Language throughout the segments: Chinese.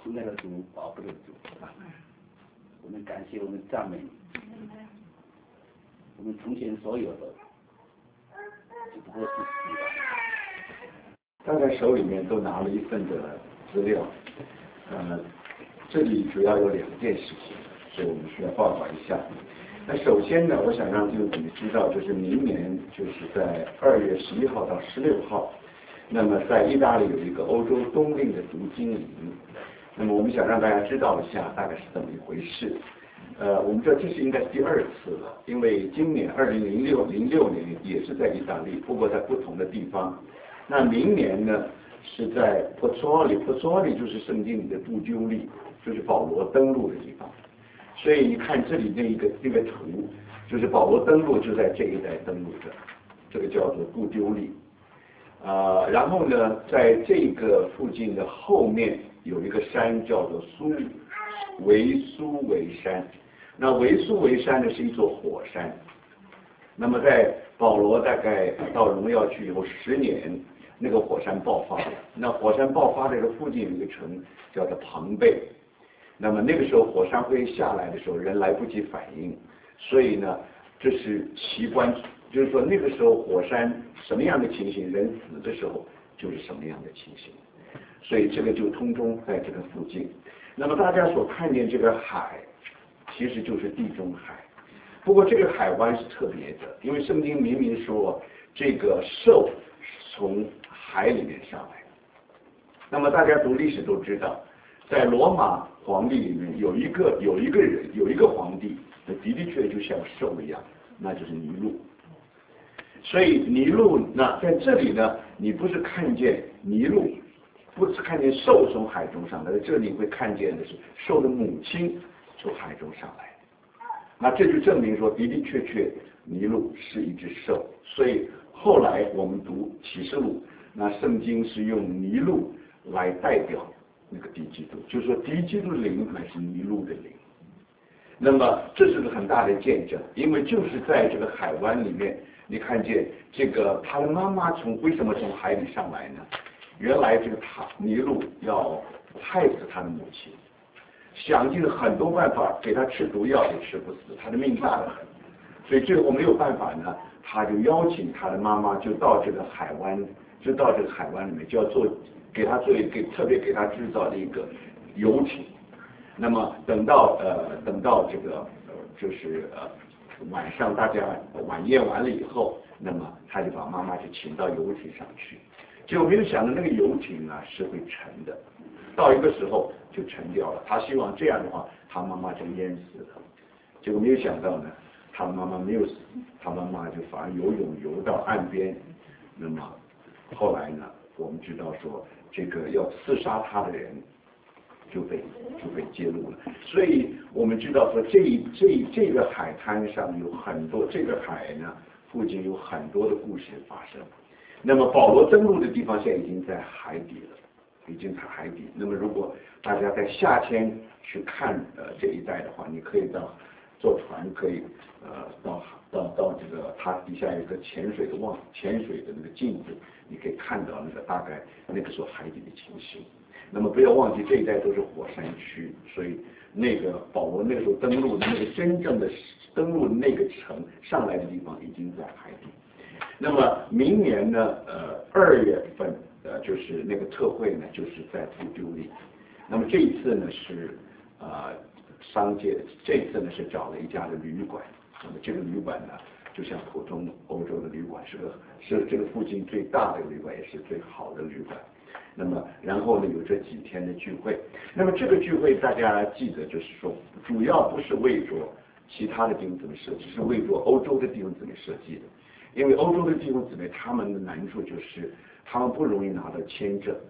应该的主，保护的主啊！我们感谢，我们赞美你。我们从前所有的，只不过是希望。 大家手里面都拿了一份的资料，这里主要有2件事情，所以我们需要报告一下。那首先呢，我想让弟兄姊妹知道，就是明年就是在2月11号到16号，那么在意大利有一个欧洲冬令的读经营。那么我们想让大家知道一下大概是怎么一回事。我们知道这是应该是第2次了，因为今年2006年也是在意大利，不过在不同的地方。那明年呢是在波佐里就是圣经里的杜鸠利，就是保罗登陆的地方。所以你看这里这个图，就是保罗登陆就在这一带登陆的，这个叫做杜鸠利。然后呢，在这个附近的后面有一个山叫做维苏维山。那维苏维山呢是一座火山。那么在保罗大概到荣耀去以后10年，那个火山爆发了。那火山爆发这个附近有一个城叫做庞贝。那么那个时候火山灰下来的时候，人来不及反应，所以呢，这是奇观，就是说那个时候火山什么样的情形，人死的时候就是什么样的情形，所以这个就通通在这个附近。那么大家所看见这个海，其实就是地中海。不过这个海湾是特别的，因为圣经明明说这个兽从海里面上来。那么大家读历史都知道，在罗马皇帝里面有一个皇帝，的确就像兽一样，那就是尼禄。所以尼禄那在这里呢，你不是看见尼禄，不是看见兽从海中上来，在这里会看见的是兽的母亲从海中上来。那这就证明说的确尼禄是一只兽。所以后来我们读启示录，那圣经是用尼禄来代表那个敌基督，就是说敌基督的灵乃是尼禄的灵。那么这是个很大的见证，因为就是在这个海湾里面，你看见这个他的妈妈为什么从海里上来呢？原来这个尼禄要害死他的母亲，想尽了很多办法给他吃毒药也吃不死，他的命大得很，所以最后没有办法呢，他就邀请他的妈妈就到这个海湾里面，就要特别给他制造了一个游艇。那么等到这个就是晚上大家晚宴完了以后，那么他就把妈妈就请到游艇上去，结果没有想到那个游艇啊是会沉的，到一个时候就沉掉了。他希望这样的话，他妈妈就淹死了，结果没有想到呢，他妈妈没有死，他妈妈就反而游泳游到岸边。那么后来呢，我们知道说这个要刺杀他的人就被揭露了。所以我们知道说这个海滩上有很多，这个海呢附近有很多的故事发生。那么保罗登陆的地方现在已经在海底了，已经在海底。那么如果大家在夏天去看这一带的话，你可以坐船可以到这个它底下有一个潜水的那个镜子，你可以看到那个大概那个时候海底的情形。那么不要忘记这一带都是火山区，所以那个保罗那个时候登陆的那个真正的登陆的那个城上来的地方已经在海底。那么明年呢2月份就是那个特会呢就是在杜鸠利。那么这一次呢是商界，这一次呢是找了一家的旅馆。那么这个旅馆呢就像普通欧洲的旅馆，是这个附近最大的旅馆，也是最好的旅馆。那么然后呢有这几天的聚会。那么这个聚会大家记得，就是说主要不是为着其他的弟兄姊妹设计，是为着欧洲的弟兄姊妹设计的。因为欧洲的弟兄姊妹他们的难处就是他们不容易拿到签证，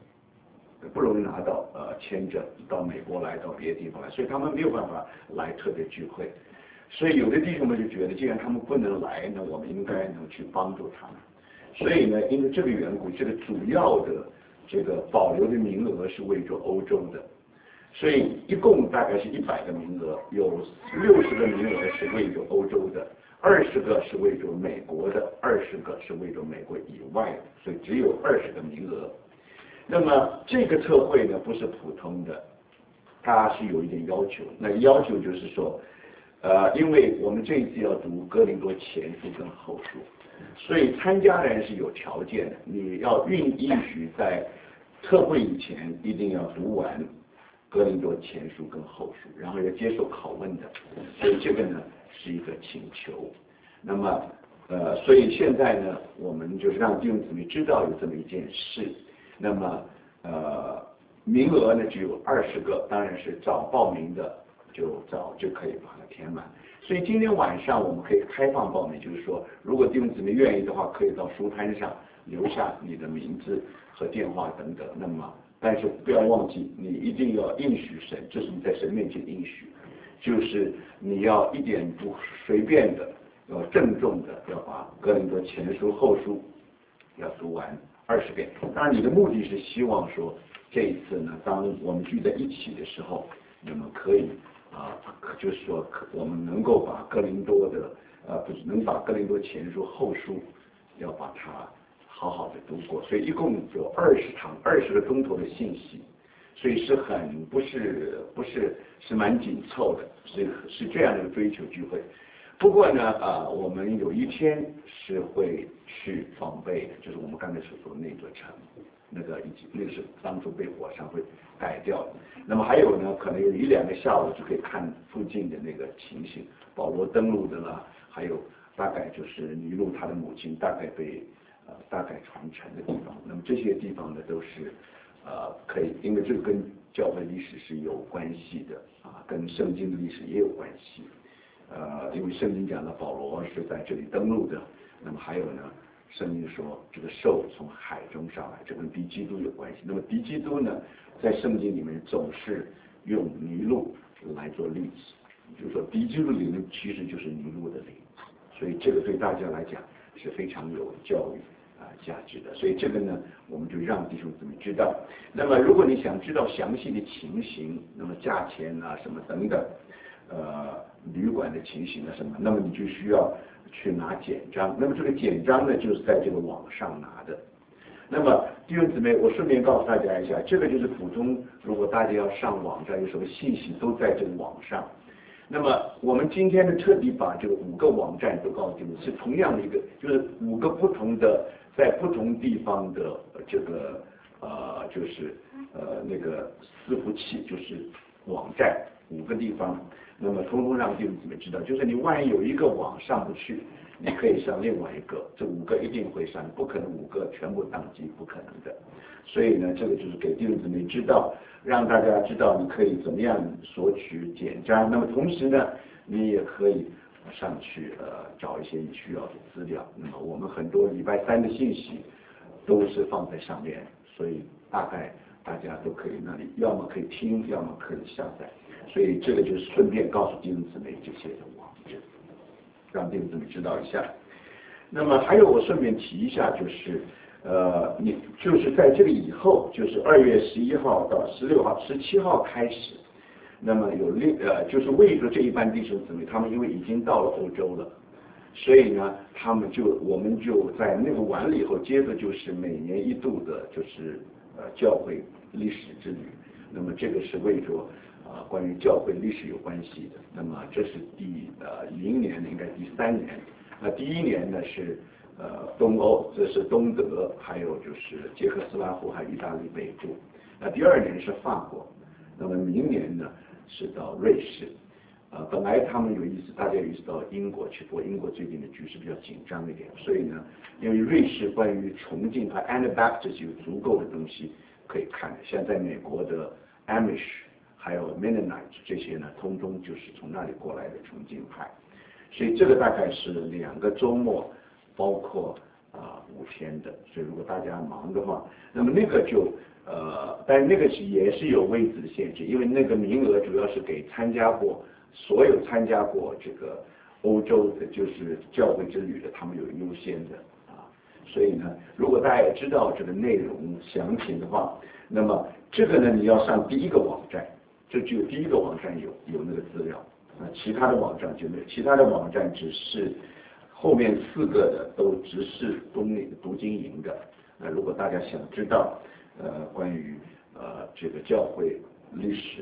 到美国来，到别的地方来，所以他们没有办法来特别聚会。所以有的弟兄们就觉得，既然他们不能来，那我们应该能去帮助他们。所以呢，因为这个缘故，这个主要的这个保留的名额是为着欧洲的，所以一共大概是100个名额，有60个名额是为着欧洲的，20个是为着美国的，20个是为着美国以外的，所以只有20个名额。那么这个特会呢不是普通的， 它是有一点要求，那要求就是说，因为我们这一次要读哥林多前书跟后书，所以参加人是有条件的，你要允许在特会以前一定要读完哥林多前书跟后书，然后要接受拷问的，所以这个呢是一个请求。那么所以现在呢，我们就是让弟兄姊妹知道有这么一件事。那么名额呢只有20个，当然是早报名的就可以把它填满。所以今天晚上我们可以开放报名，就是说，如果弟兄姊妹愿意的话，可以到书摊上留下你的名字和电话等等。那么，但是不要忘记，你一定要应许神，这是你在神面前应许，就是你要一点不随便的，要郑重的要把哥林多前书后书要读完20遍。当然，你的目的是希望说，这一次呢，当我们聚在一起的时候，那么可以就是说我们能够把哥林多的能把哥林多前书后书要把它好好的读过。所以一共有20堂20个钟头的信息，所以是蛮紧凑的，是这样的一个追求聚会。不过呢我们有一天是会去防备的，就是我们刚才所说的那座城，那个是当初被火山会改掉的。那么还有呢，可能有1-2个下午就可以看附近的那个情形，保罗登陆的啦，还有大概就是尼禄他的母亲大概传承的地方。那么这些地方呢都是可以，因为这个跟教会历史是有关系的跟圣经的历史也有关系。因为圣经讲的保罗是在这里登陆的，那么还有呢，圣经说这个兽从海中上来，这跟敌基督有关系。那么敌基督呢，在圣经里面总是用尼禄来做例子，就是说敌基督的灵其实就是尼禄的灵，所以这个对大家来讲是非常有教育价值的。所以这个呢，我们就让弟兄姊妹知道。那么如果你想知道详细的情形，那么价钱什么等等，旅馆的情形什么，那么你就需要去拿简章。那么这个简章呢，就是在这个网上拿的。那么弟兄姊妹，我顺便告诉大家一下，这个就是普通，如果大家要上网站，有什么信息都在这个网上。那么我们今天呢，特地把这个5个网站都告诉你，是同样的一个，就是5个不同的，在不同地方的这个就是那个伺服器，就是网站5个地方。那么通通让弟兄姊妹知道，就是你万一有一个网上不去，你可以上另外一个，这5个一定会上，不可能5个全部宕机，不可能的。所以呢，这个就是给弟兄姊妹知道，让大家知道你可以怎么样索取简章。那么同时呢，你也可以上去找一些你需要的资料。那么我们很多礼拜3的信息都是放在上面，所以大概大家都可以那里要么可以听，要么可以下载。所以这个就是顺便告诉弟兄姊妹这些的网址，让弟兄姊妹知道一下。那么还有我顺便提一下，就是你就是在这个以后，就是2月11号到16号、17号开始，那么就是为着这一班弟兄姊妹，他们因为已经到了欧洲了，所以呢，我们就在那个完了以后，接着就是每年1度的，就是教会历史之旅。那么这个是为着关于教会历史有关系的。那么这是明年应该第3年。那第1年呢是东欧，这是东德，还有就是捷克斯拉夫还有意大利北部。那第2年是法国。那么明年呢是到瑞士。本来他们有意思，大家有意思到英国去，不过英国最近的局势比较紧张一点，所以呢，因为瑞士关于崇敬和 Anabaptist 有足够的东西可以看。像在美国的 Amish 还有 Mennonite 这些呢，通通就是从那里过来的崇敬派。所以这个大概是2个周末，包括5天的。所以如果大家忙的话，那么那个就但是那个也是有位置的限制，因为那个名额主要是给所有参加过这个欧洲的，就是教会之旅的，他们有优先的所以呢，如果大家也知道这个内容详情的话，那么这个呢，你要上第1个网站，就只有第1个网站有那个资料。其他的网站就没有，其他的网站只是后面4个的都只是读经营的。如果大家想知道关于这个教会历史的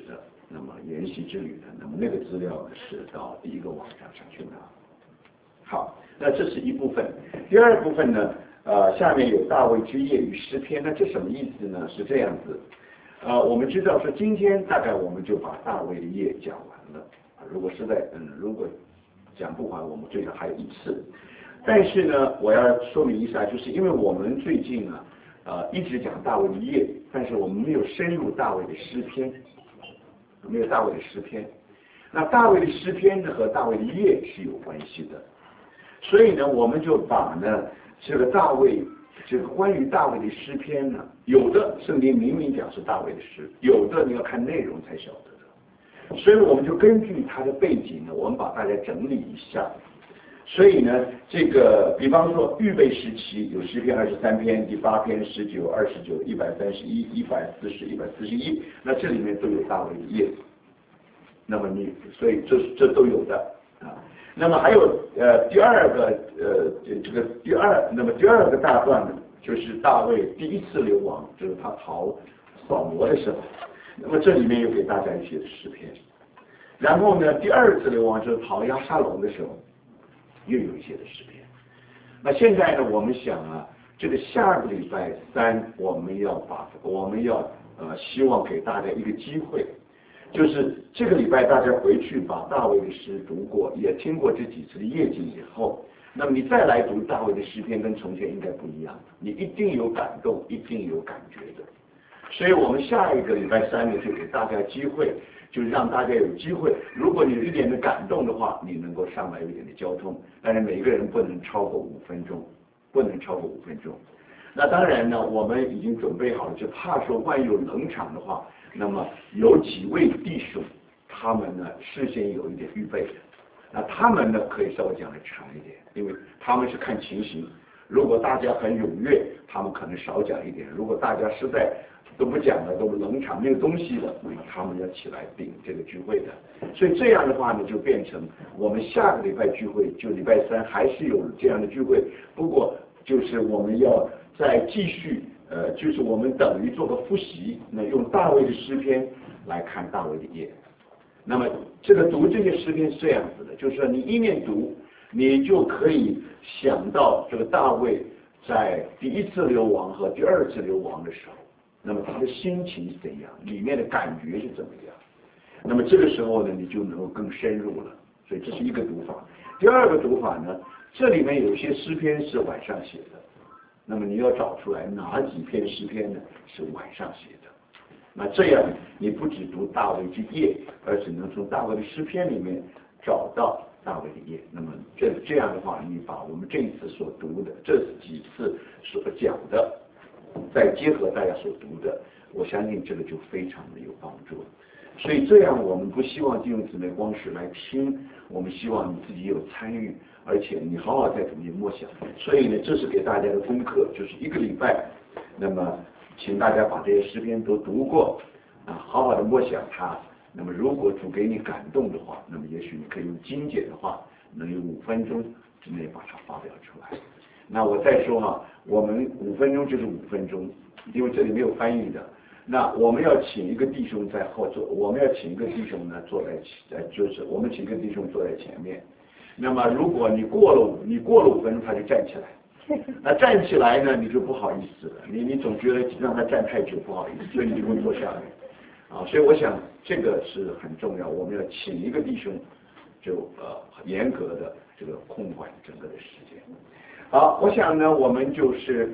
那么沿袭之旅的，那么那个资料呢是到第一个网站上去拿。好，那这是一部分。第二部分呢，下面有大卫之夜与诗篇，那这什么意思呢？是这样子，我们知道说今天大概我们就把大卫的夜讲完了，如果实在如果讲不完，我们最少还有一次。但是呢，我要说明一下，就是因为我们最近一直讲大卫的夜，但是我们没有深入大卫的诗篇，没有大卫的诗篇。那大卫的诗篇呢和大卫的夜是有关系的。所以呢，我们就把呢这个关于大卫的诗篇呢，有的圣经明明讲是大卫的诗，有的你要看内容才晓得的。所以我们就根据它的背景呢，我们把大家整理一下。所以呢，这个比方说预备时期有诗篇23篇、第8篇、19、29、131、140、141，那这里面都有大卫的夜。那么所以这都有的啊。那么还有第二个那么第二个大段呢，就是大卫第一次流亡，就是他逃扫罗的时候，那么这里面有给大家一些诗篇。然后呢，第二次流亡就是逃押沙龙的时候，又有一些的诗篇。那现在呢，我们想这个下个礼拜3，我们要希望给大家一个机会。就是这个礼拜大家回去把大卫的诗读过，也听过这几次的夜景以后，那么你再来读大卫的诗篇，跟从前应该不一样，你一定有感动，一定有感觉的。所以我们下一个礼拜3呢，就给大家机会，就是让大家有机会，如果你有一点的感动的话，你能够上来有一点的交通，但是每个人不能超过5分钟，不能超过5分钟。那当然呢，我们已经准备好了，就怕说万一有冷场的话，那么有几位弟兄，他们呢事先有一点预备的，那他们呢可以稍微讲的长一点，因为他们是看情形，如果大家很踊跃，他们可能少讲一点；如果大家实在都不讲了，都冷场没有东西了，那么他们要起来顶这个聚会的。所以这样的话呢，就变成我们下个礼拜聚会，就礼拜3还是有这样的聚会，不过就是我们要再继续。就是我们等于做个复习，那用大卫的诗篇来看大卫的夜。那么这个读这些诗篇是这样子的，就是说你一面读，你就可以想到这个大卫在第一次流亡和第二次流亡的时候，那么他的心情是怎样，里面的感觉是怎么样。那么这个时候呢，你就能够更深入了。所以这是一个读法。第二个读法呢，这里面有些诗篇是晚上写的。那么你要找出来哪几篇诗篇呢是晚上写的，那这样你不只读大卫之夜，而且能从大卫的诗篇里面找到大卫的夜。那么这样的话，你把我们这一次所读的这几次所讲的，再结合大家所读的，我相信这个就非常的有帮助。所以这样我们不希望弟兄姊妹光是来听，我们希望你自己有参与，而且你好好在里面默想。所以呢，这是给大家的功课，就是一个礼拜，那么请大家把这些诗篇都读过，好好的默想它。那么如果主给你感动的话，那么也许你可以用精简的话，能用5分钟之内把它发表出来。那我再说我们5分钟就是5分钟，因为这里没有翻译的。那我们要请一个弟兄在后座，我们要请一个弟兄呢坐在就是我们请一个弟兄坐在前面。那么如果你过了5分钟，他就站起来。那站起来呢，你就不好意思了，你总觉得让他站太久不好意思，所以你就会坐下来。所以我想这个是很重要，我们要请一个弟兄，就严格的这个控管整个的时间。好，我想呢，我们就是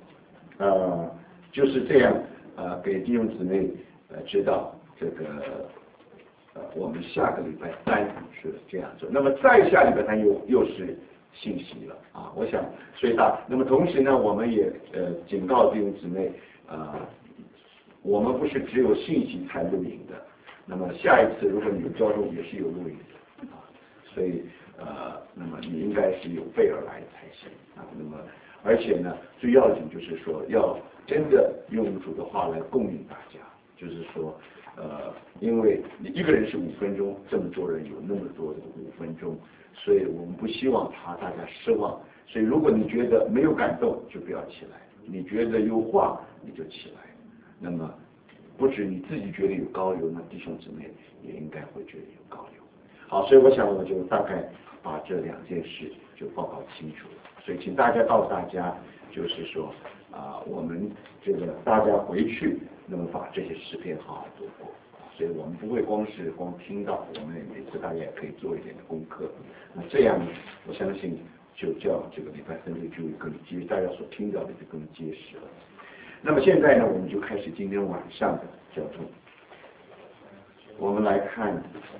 这样。给弟兄姊妹知道这个我们下个礼拜3是这样做，那么再下礼拜3又是信息了我想所以那么同时呢，我们也警告弟兄姊妹我们不是只有信息才录影的，那么下一次如果你有交通也是有录影的所以那么你应该是有备而来才行那么而且呢，最要紧就是说要真的用主的话来供应大家，就是说，因为你一个人是5分钟，这么多人有那么多的5分钟，所以我们不希望大家失望。所以如果你觉得没有感动，就不要起来；你觉得有话，你就起来。那么不止你自己觉得有高流，那弟兄姊妹也应该会觉得有高流。好，所以我想我就大概把这2件事就报告清楚了。所以请大家告诉大家，就是说我们这个大家回去，那么把这些诗篇好好读过。所以我们不会光听到，我们每次大家也可以做一点的功课。那这样呢，我相信就叫这个礼拜3就更结，大家所听到的就更结实了。那么现在呢，我们就开始今天晚上的交通。我们来看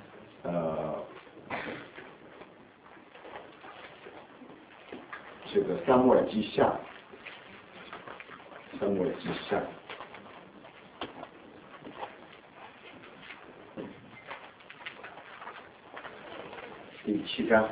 这个撒母耳记下第7章。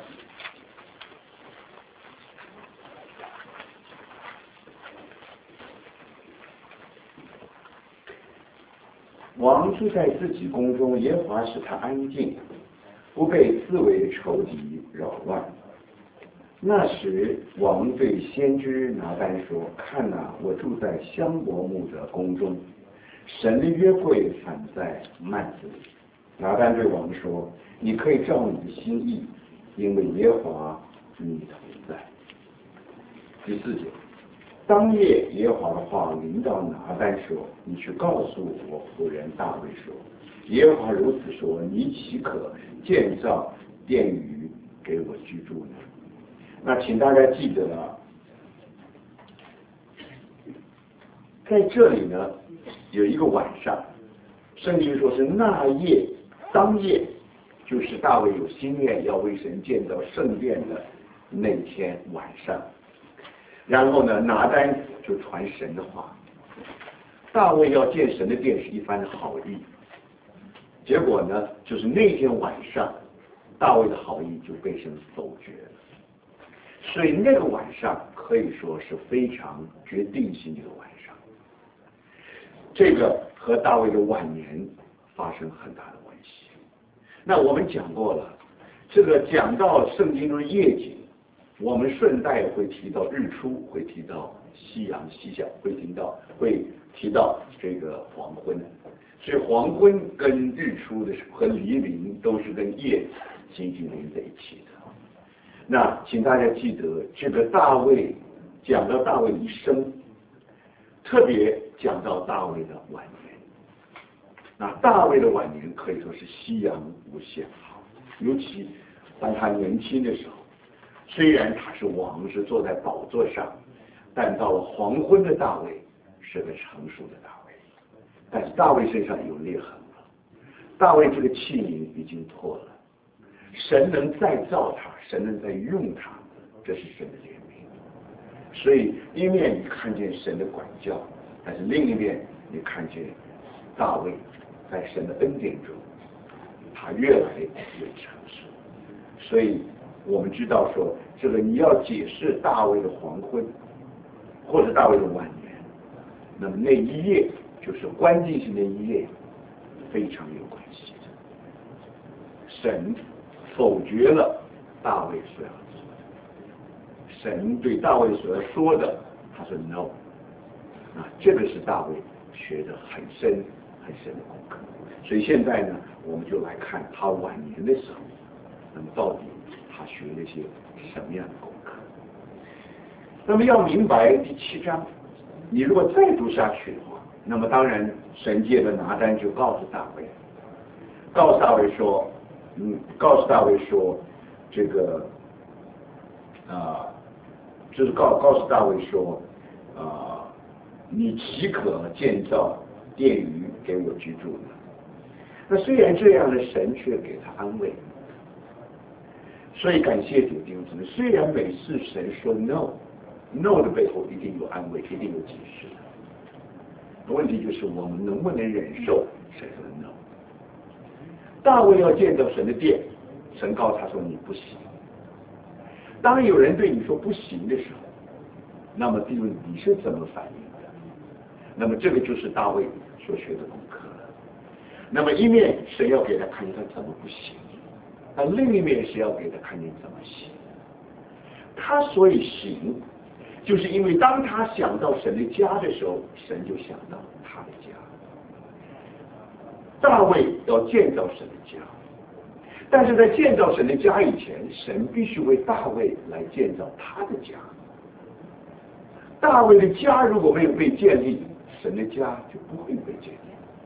王住在自己宫中，耶和华使他安静，不被四围仇敌扰乱。那时，王对先知拿单说：“看哪，我住在香柏木的宫中，神的约柜反在幔子里。”拿单对王说：“你可以照你的心意，因为耶和华与你同在。”第4节。当夜耶和华的话临到拿单说：“你去告诉我仆人大卫说，耶和华如此说：你岂可建造殿宇给我居住呢？”那请大家记得了，在这里呢有一个晚上，圣经说是那夜，当夜，就是大卫有心愿要为神建造圣殿的那天晚上。然后呢，拿单就传神的话，大卫要建神的殿是一番的好意。结果呢，就是那天晚上，大卫的好意就被神否决了。所以那个晚上可以说是非常决定性的一个晚上。这个和大卫的晚年发生很大的关系。那我们讲过了，这个讲到圣经中的夜景，我们顺带会提到日出，会提到夕阳西下，会提到这个黄昏。所以黄昏跟日出的和黎明都是跟夜紧紧连在一起的。那请大家记得，这个大卫讲到大卫一生，特别讲到大卫的晚年。那大卫的晚年可以说是夕阳无限好，尤其当他年轻的时候，虽然他是王，是坐在宝座上，但到了黄昏的大卫是个成熟的大卫。但是大卫身上有裂痕了，大卫这个器皿已经破了。神能再造他，神能再用他，这是神的怜悯。所以一面你看见神的管教，但是另一面你看见大卫在神的恩典中，他越来越成熟。所以我们知道说，这个你要解释大卫的黄昏，或者大卫的晚年，那么那一页就是关键性的一页，非常有关系的。神否决了大卫所要做的，神对大卫所要说的，他说 no。这个是大卫学的很深的功课。所以现在呢，我们就来看他晚年的时候，那么到底他学了些什么样的功课？那么要明白第7章，你如果再读下去的话，那么当然神借着拿单就告诉大卫，说，这个就是告诉大卫说，你岂可建造殿宇给我居住呢？那虽然这样的，神却给他安慰。所以感谢主弟兄姊妹，虽然每次神说 no 的背后一定有安慰，一定有解释的。问题就是我们能不能忍受神说的 no？ 大卫要建造神的殿，神告诉他说你不行。当有人对你说不行的时候，那么弟兄你是怎么反应的？那么这个就是大卫所学的功课了。那么一面神要给他看见他怎么不行，但另一面是要给他看见怎么行。他所以行，就是因为当他想到神的家的时候，神就想到他的家。 大卫要建造神的家，但是在建造神的家以前，神必须为大卫来建造他的家。大卫的家如果没有被建立，神的家就不会被建立。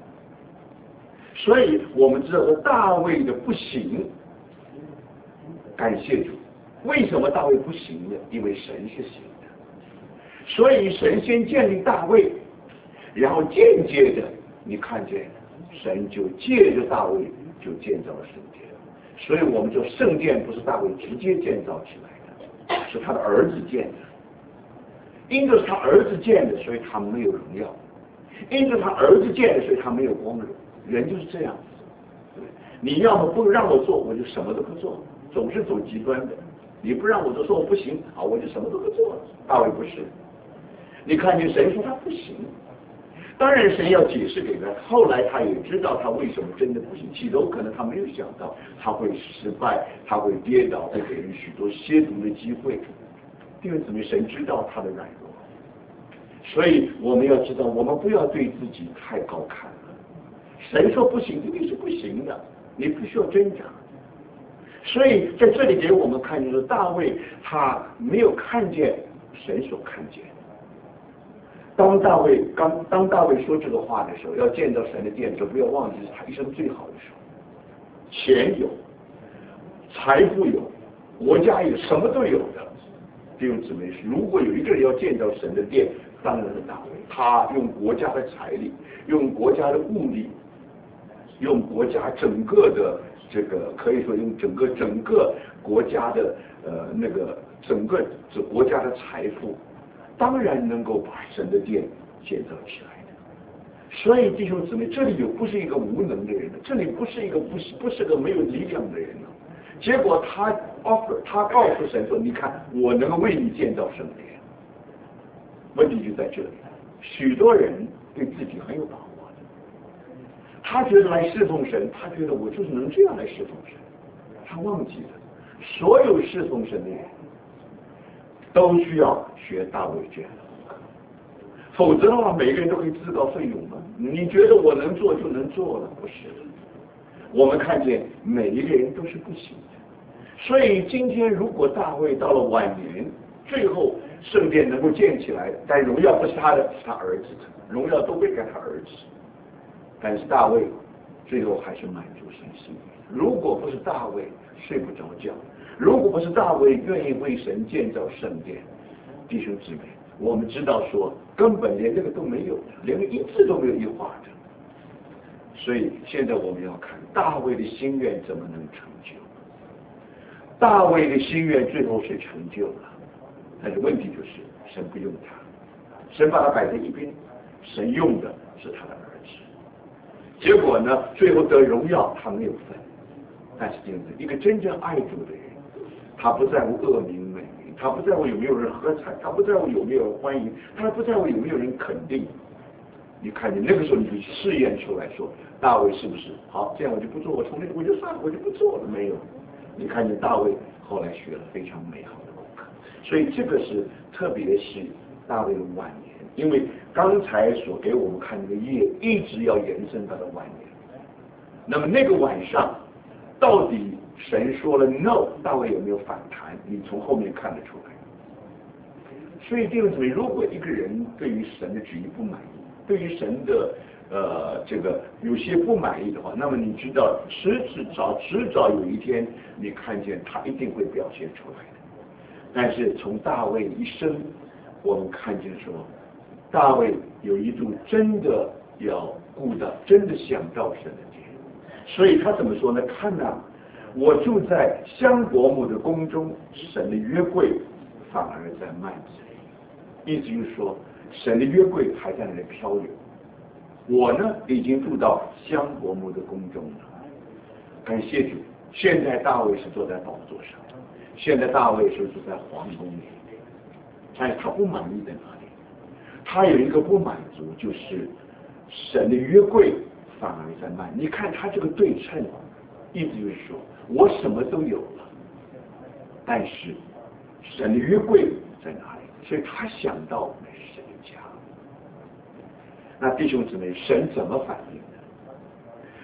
所以我们知道说大卫的不行，感谢主。为什么大卫不行呢？因为神是行的。所以神先建立大卫，然后间接的你看见神就借着大卫就建造了圣殿。所以我们说圣殿不是大卫直接建造起来的，是他的儿子建的。因着是他儿子建的，所以他没有荣耀；因着他儿子建的，所以他没有光荣。人就是这样子，你要么不让我做，我就什么都不做，总是走极端的。你不让我做，说我不行啊，我就什么都不做了。大卫不是，你看见神说他不行，当然神要解释给他，后来他也知道他为什么真的不行。起头可能他没有想到他会失败，他会跌倒，会给人许多亵渎的机会。弟兄姊妹，神知道他的软弱，所以我们要知道，我们不要对自己太高看了。神说不行，一定是不行的，你不需要挣扎。所以在这里给我们看见说，大卫他没有看见神所看见。当大卫说这个话的时候，要见到神的殿的时候，不要忘记是他一生最好的时候，钱有，财富有，国家有，什么都有的。弟兄姊妹，如果有一个人要建造神的殿，当然是大卫。他用国家的财力，用国家的物力，用国家整个的这个可以说用整个国家的整个国家的财富，当然能够把神的殿建造起来的。所以弟兄姊妹，这里不是一个无能的人，这里不是个没有力量的人。结果他告诉神说：“你看，我能够为你建造圣殿。”问题就在这里，许多人对自己很有把握的，他觉得来侍奉神，他觉得我就是能这样来侍奉神，他忘记了，所有侍奉神的人都需要学大卫这样的，否则的话，每个人都可以自告奋勇吗？你觉得我能做就能做了？不是。我们看见每一个人都是不行的，所以今天如果大卫到了晚年，最后圣殿能够建起来，但荣耀不是他的，是他儿子的，荣耀都归给他儿子。但是大卫最后还是满足神心意。如果不是大卫睡不着觉，如果不是大卫愿意为神建造圣殿，弟兄姊妹，我们知道说根本连这个都没有的，连个一字都没有一画的。所以现在我们要看大卫的心愿怎么能成就。大卫的心愿最后是成就了，但是问题就是神不用他，神把他摆在一边，神用的是他的儿子。结果呢，最后得荣耀他没有分。但是一个真正爱主的人，他不在乎恶名美名，他不在乎有没有人喝彩，他不在乎有没有人欢迎，他不在乎有没有人肯定。你看见那个时候，你就试验出来说，大卫是不是好？这样我就不做，我从那我就算了，我就不做了。没有，你看见大卫后来学了非常美好的功课。所以这个是特别是大卫的晚年，因为刚才所给我们看那个夜一直要延伸到了晚年。那么那个晚上，到底神说了 no， 大卫有没有反弹？你从后面看得出来。所以弟兄姊妹，如果一个人对于神的旨意不满意，对于神的这个有些不满意的话，那么你知道迟早有一天，你看见他一定会表现出来的。但是从大卫一生，我们看见说，大卫有一度真的要顾到，真的想到神的殿，所以他怎么说呢？看啊，我住在香柏木的宫中，神的约柜反而在幔子里。意思就是说，神的约柜还在那里漂流。我呢，已经住到香柏木的宫中了。感谢主，现在大卫是坐在宝座上，现在大卫是住在皇宫里。但是他不满意在哪里？他有一个不满足，就是神的约柜反而在幔。你看他这个对称，意思就是说我什么都有了，但是神的约柜在哪里？所以他想到那是神的家。那弟兄姊妹，神怎么反应呢？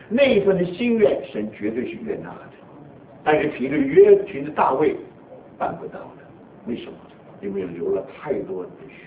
那一份的心愿，神绝对是悦纳的。但是凭着大卫办不到的，为什么？因为流了太多的血。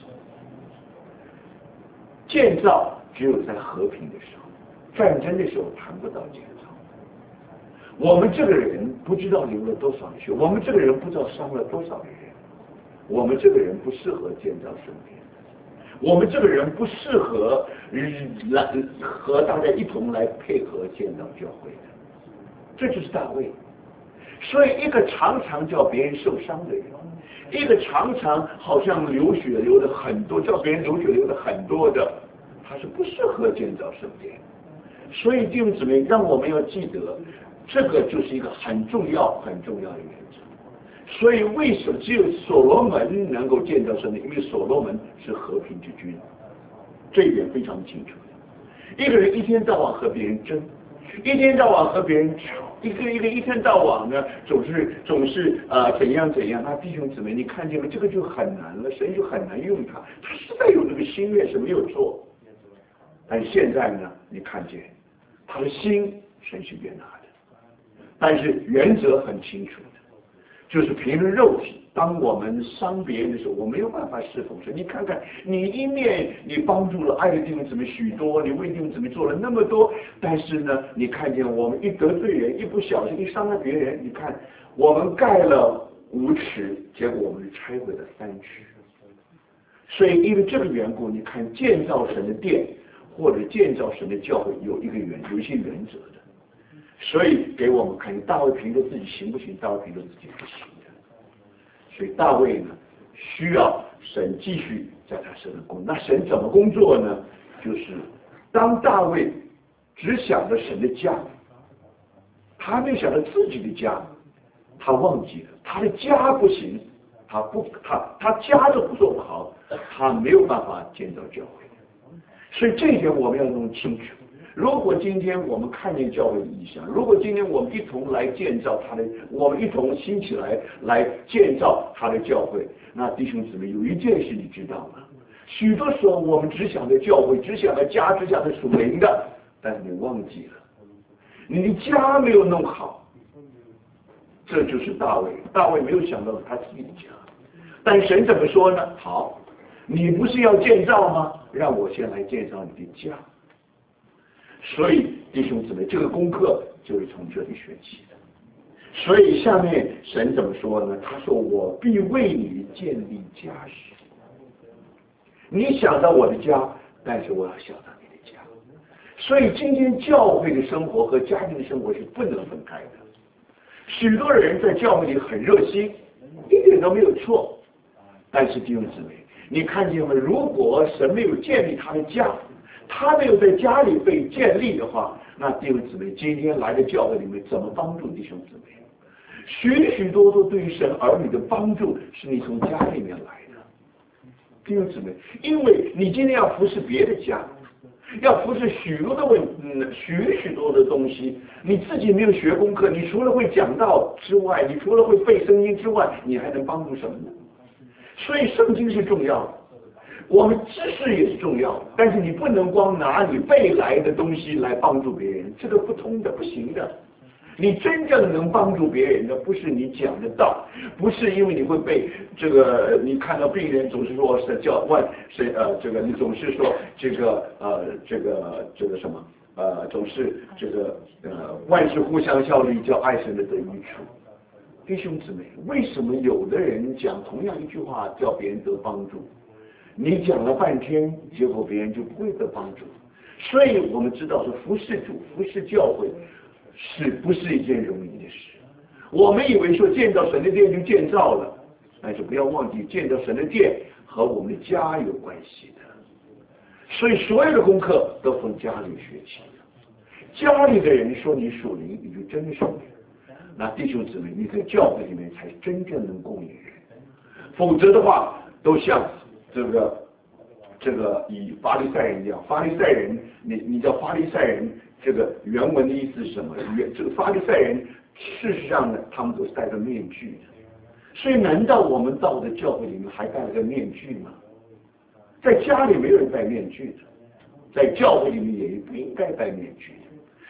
建造只有在和平的时候，战争的时候谈不到建造。我们这个人不知道流了多少血，我们这个人不知道伤了多少的人，我们这个人不适合建造圣殿，我们这个人不适合来和大家一同来配合建造教会的。这就是大卫。所以一个常常叫别人受伤的人，一个常常好像流血流的很多，叫别人流血流的很多的，他是不适合建造圣殿。所以弟兄姊妹，让我们要记得，这个就是一个很重要很重要的原则。所以为什么只有所罗门能够建造圣殿？因为所罗门是和平之君，这一点非常清楚。一个人一天到晚和别人争，一天到晚和别人吵，一天到晚呢总是怎样，那弟兄姊妹，你看见了，这个就很难了，神就很难用他，他实在有这个心愿是没有错。但现在呢，你看见他的心，神是悦纳的，但是原则很清楚的，就是凭着肉体，当我们伤别人的时候，我没有办法侍奉神。你看看，你一面你帮助了爱的弟兄姊妹许多，你为弟兄姊妹做了那么多，但是呢，你看见我们一得罪人，一不小心一伤害别人，你看我们盖了5尺，结果我们拆毁了3尺。所以因为这个缘故，你看建造神的殿或者建造神的教会有一些原则的。所以给我们看，大卫凭着自己行不行？大卫凭着自己不行的。所以大卫呢，需要神继续在他身上工作。那神怎么工作呢？就是当大卫只想着神的家，他没有想到自己的家，他忘记了他的家不行，他家都做不好，他没有办法建造教会。所以这一点我们要弄清楚。如果今天我们看见教会的意向，如果今天我们一同来建造他的，我们一同兴起来建造他的教会，那弟兄姊妹有一件事你知道吗？许多时候我们只想着教会，只想着家，只想着属灵的，但是你忘记了，你的家没有弄好。这就是大卫没有想到他自己的家。但神怎么说呢？好，你不是要建造吗？让我先来建造你的家。所以弟兄姊妹，这个功课就是从这里学起的。所以下面神怎么说呢？他说：“我必为你建立家室。”你想到我的家，但是我要想到你的家。所以今天教会的生活和家庭的生活是不能分开的。许多人在教会里很热心，一点都没有错。但是弟兄姊妹，你看见吗？如果神没有建立他的家，他没有在家里被建立的话，那弟兄姊妹今天来的教会里面怎么帮助弟兄姊妹？许许多多对于神儿女的帮助是你从家里面来的，弟兄姊妹，因为你今天要服侍别的家，要服侍许多的东西，你自己没有学功课，你除了会讲道之外，你除了会背圣经之外，你还能帮助什么呢？所以圣经是重要的。我们知识也是重要，但是你不能光拿你背来的东西来帮助别人，这个不通的，不行的。你真正能帮助别人的，不是你讲的道，不是因为你会背这个，你看到病人总是说是叫这个你总是说这个什么总是这个万事互相效力，叫爱神的得益处。弟兄姊妹，为什么有的人讲同样一句话叫别人得帮助？你讲了半天，结果别人就不会得帮助。所以我们知道说服侍主、服侍教会是不是一件容易的事？我们以为说建造神的殿就建造了，但是不要忘记建造神的殿和我们的家有关系的。所以所有的功课都从家里学起。家里的人说你属灵，你就真的属灵。那弟兄姊妹，你在教会里面才真正能供应人，否则的话都像这个以法利赛人一样。法利赛人，你叫法利赛人，这个原文的意思是什么？这个法利赛人事实上呢，他们都是戴着面具的。所以难道我们到的教会里面还戴了个面具吗？在家里没有人戴面具的，在教会里面也不应该戴面具的。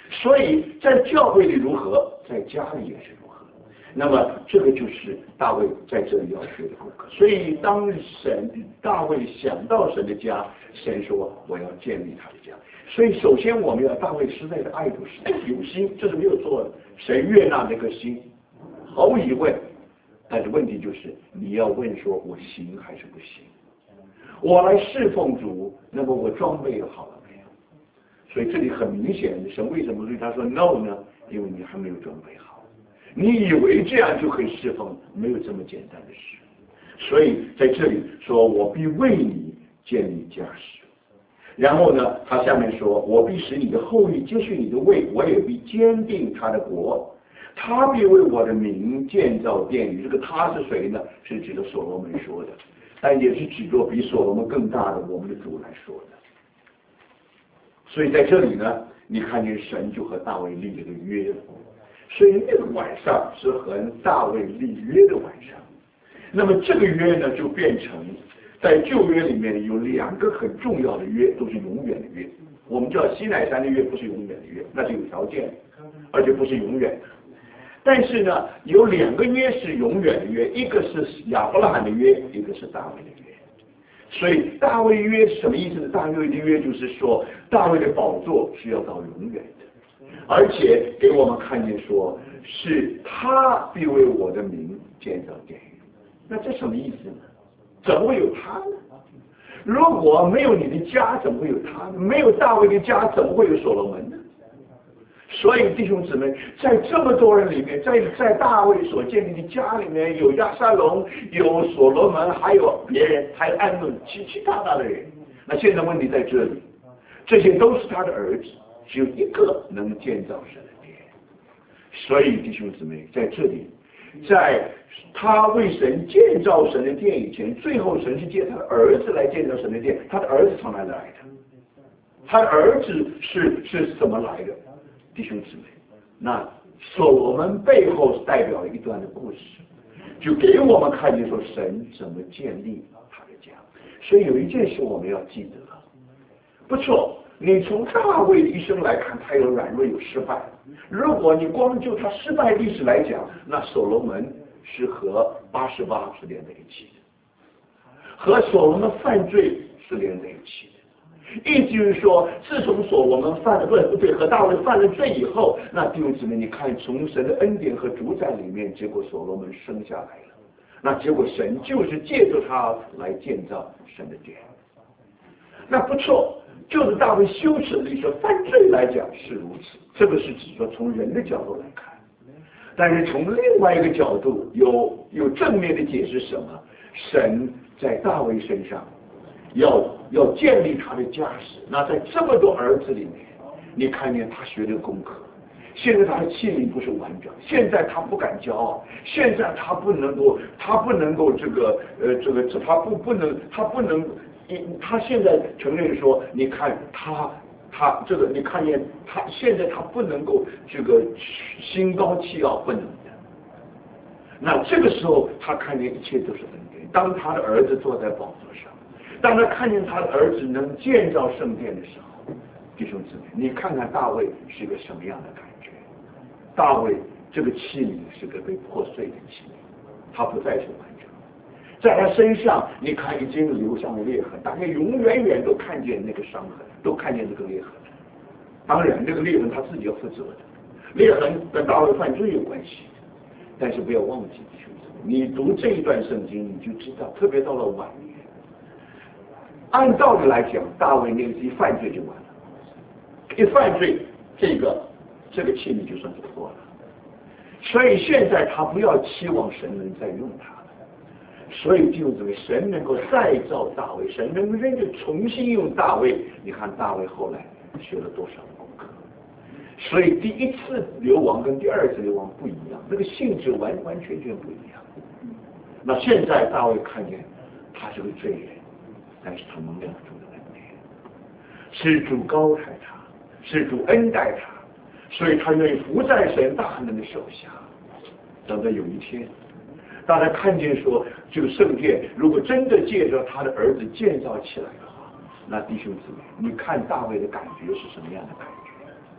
所以在教会里如何，在家里也是如何。那么这个就是大卫在这里要学的功课。所以当大卫想到神的家，神说我要建立他的家。所以首先我们要大卫实在的爱主，实在有心，这是没有错的，神悦纳那颗心，毫无疑问。但是问题就是你要问说我行还是不行？我来侍奉主，那么我装备好了没有？所以这里很明显，神为什么对他说 no 呢？因为你还没有准备好。你以为这样就可以侍奉，没有这么简单的事。所以在这里说我必为你建立家室。然后呢，他下面说我必使你的后裔接续你的位，我也必坚定他的国。他必为我的名建造殿宇。这个他是谁呢？是指着所罗门说的，但也是指着比所罗门更大的我们的主来说的。所以在这里呢，你看见神就和大卫立了个约了。所以那个晚上是和大卫立约的晚上。那么这个约呢，就变成在旧约里面有2个很重要的约，都是永远的约。我们知道西乃山的约不是永远的约，那是有条件的，而且不是永远的。但是呢，有2个约是永远的约，一个是亚伯拉罕的约，一个是大卫的约。所以大卫约是什么意思呢？大卫的约就是说，大卫的宝座是要到永远的，而且给我们看见说，是他必为我的名建造殿宇。那这什么意思呢？怎么会有他呢？如果没有你的家，怎么会有他呢？没有大卫的家，怎么会有所罗门呢？所以弟兄姊妹，在这么多人里面，在大卫所建立的家里面，有亚撒龙，有所罗门，还有别人，还有安顿，其他的人。那现在问题在这里，这些都是他的儿子，只有一个能建造神的殿。所以弟兄姊妹，在这里，在他为神建造神的殿以前，最后神是借他的儿子来建造神的殿。他的儿子从哪里来的？他的儿子是怎么来的？弟兄姊妹，那所罗门背后代表一段的故事，就给我们看见说神怎么建立他的家。所以有一件事我们要记得，不错，你从大卫的一生来看，他有软弱有失败。如果你光就他失败历史来讲，那所罗门是和88是连在一起的，和所罗门犯罪是连在一起的。意思就是说，自从所罗门犯了罪和大卫犯了罪以后，那弟兄姊妹，你看从神的恩典和主宰里面，结果所罗门生下来了，那结果神就是借着他来建造神的殿。那不错，就是大卫羞耻的历史，犯罪来讲是如此，这个是指说从人的角度来看。但是从另外一个角度，有正面的解释什么？神在大卫身上要建立他的家室。那在这么多儿子里面，你看见他学的功课，现在他的器皿不是完整，现在他不敢骄傲，现在他不能够他现在承认说，你看他这个，你看见他现在他不能够这个心高气傲，不能的。那这个时候他看见一切都是恩典。当他的儿子坐在宝座上，当他看见他的儿子能建造圣殿的时候，弟兄姊妹，你看看大卫是个什么样的感觉？大卫这个器皿是个被破碎的器皿，他不再是完整。在他身上，你看已经留下了裂痕，大家永远都看见那个伤痕，都看见这个裂痕。当然，这个裂痕他自己要负责的，裂痕跟大卫犯罪有关系。但是不要忘记，弟兄姊妹，你读这一段圣经，你就知道，特别到了晚年，按道理来讲，大卫那一犯罪就完了，一犯罪，这个器皿就算是破了。所以现在他不要期望神能再用他了。所以弟兄姊妹，神能够再造大卫，神能够重新用大卫。你看大卫后来学了多少功课？所以第一次流亡跟第二次流亡不一样，那个性质完全不一样。那现在大卫看见他是个罪人，但是他蒙了主的恩典，是主高抬他，是主恩待他，所以他愿意服在神大能的手下。等到有一天，大家看见说这个圣殿如果真的借着他的儿子建造起来的话，那弟兄姊妹，你看大卫的感觉是什么样的感觉？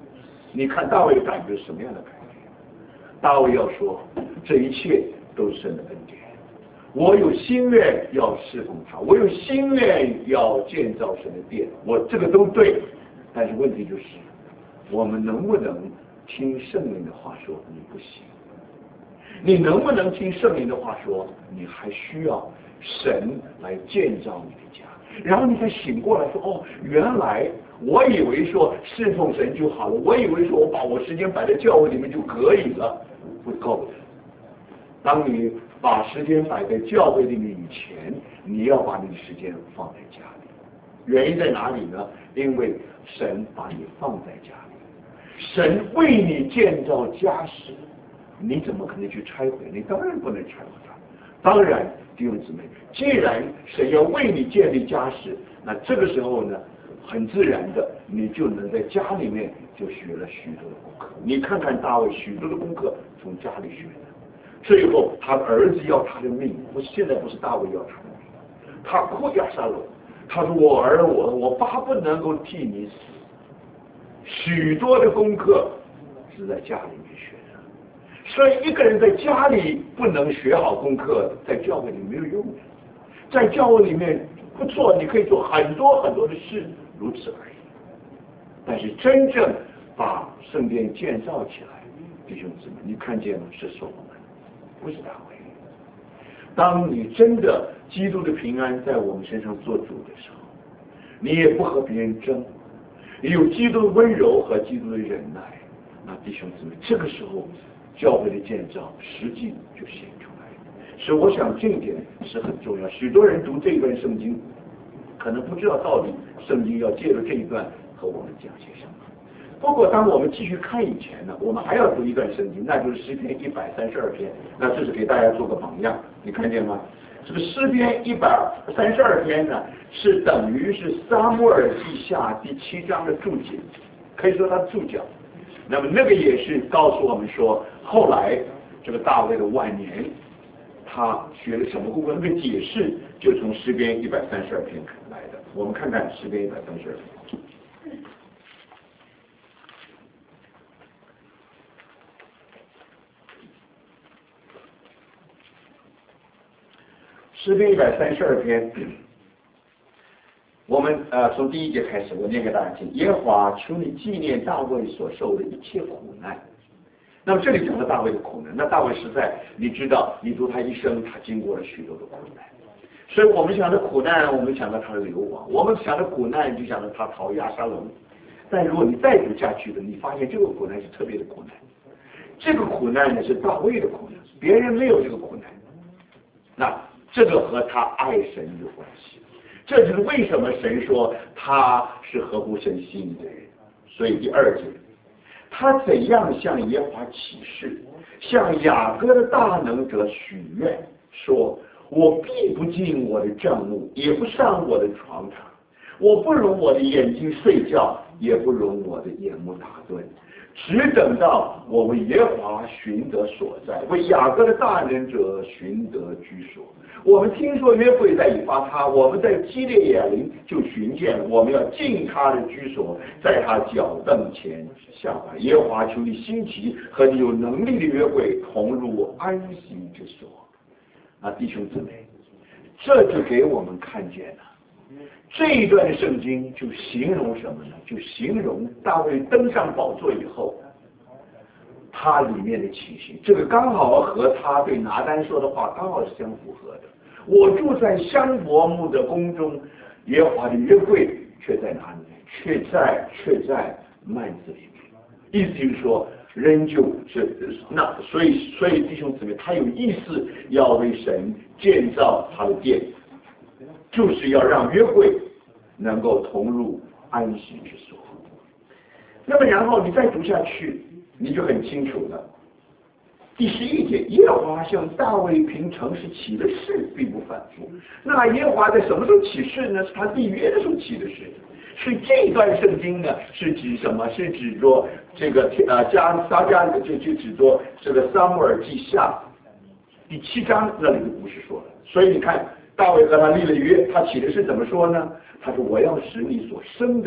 你看大卫感觉什么样的感觉？大卫要说，这一切都是神的恩典。我有心愿要侍奉他，我有心愿要建造神的殿，我这个都对。但是问题就是，我们能不能听圣灵的话说你不行？你能不能听圣灵的话说你还需要神来建造你的家？然后你才醒过来说，哦，原来我以为说侍奉神就好了，我以为说我把我时间摆在教会里面就可以了，不够的。当你把时间摆在教会里面以前，你要把你的时间放在家里。原因在哪里呢？因为神把你放在家里，神为你建造家室，你怎么可能去拆毁？你当然不能拆毁它。当然，弟兄姊妹，既然神要为你建立家室，那这个时候呢，很自然的，你就能在家里面就学了许多的功课。你看看大卫许多的功课从家里学的。最后，他的儿子要他的命，现在不是大卫要他的命，他哭亚沙龙，他说我儿我巴不能够替你死。许多的功课是在家里面学的，所以一个人在家里不能学好功课，在教会里没有用的。在教会里面不错，你可以做很多很多的事，如此而已。但是真正把圣殿建造起来，弟兄姊妹，你看见了是所罗门，不是大卫。当你真的基督的平安在我们身上做主的时候，你也不和别人争，你有基督的温柔和基督的忍耐，那弟兄姊妹，这个时候教会的建造实际就显出来了。所以我想这一点是很重要。许多人读这一段圣经，可能不知道到底圣经要借着这一段和我们讲些什么。不过当我们继续看以前呢，我们还要读一段圣经，那就是诗篇132篇。那这是给大家做个榜样，你看见吗？这个诗篇132篇呢，是等于是撒母耳记下第7章的注解，可以说它注脚。那么那个也是告诉我们说，后来这个大卫的晚年，他学了什么功课？那个解释就从诗篇132篇来的。我们看看诗篇132篇。诗篇132篇，我们从第1节开始，我念给大家听。耶和华，求你纪念大卫所受的一切苦难。那么这里讲到大卫的苦难，那大卫实在，你知道，你读他一生，他经过了许多的苦难。所以我们想到苦难，我们想到他的流亡；我们想到苦难，就想到他逃押沙龙。但如果你再读下去的，你发现这个苦难是特别的苦难。这个苦难呢是大卫的苦难，别人没有这个苦难。那这个和他爱神有关系，这就是为什么神说他是合乎神心意的人。所以第2节，他怎样向耶和华起誓，向雅各的大能者许愿，说我必不进我的帐幕，也不上我的床榻，我不容我的眼睛睡觉，也不容我的眼目打盹，只等到我为耶和华寻得所在，为雅各的大能者寻得居所。我们听说约柜在以法他，我们在基列雅琳就寻见了，我们要进他的居所，在他脚凳前下拜。耶和华，求你兴起和你有能力的约柜同入安息之所。啊，弟兄姊妹，这就给我们看见了这一段圣经就形容什么呢？就形容大卫登上宝座以后，他里面的情形，这个刚好和他对拿单说的话刚好是相符合的。我住在香柏木的宫中，耶和华的约柜却在哪里？却在幔子里面。意思就是说，仍旧是那，所以弟兄姊妹，他有意思要为神建造他的殿，就是要让约柜能够同入安息之所。那么然后你再读下去，你就很清楚了。第11节，耶和华向大卫凭诚实起的誓，并不反复。那耶和华在什么时候起誓呢？是他立约的时候起的誓。所以这段圣经呢，是指什么？是指着这个就指着这个撒母耳记下第7章那里就不是说了。所以你看，大卫和他立了约，他起的誓怎么说呢？他说：“我要使你所生的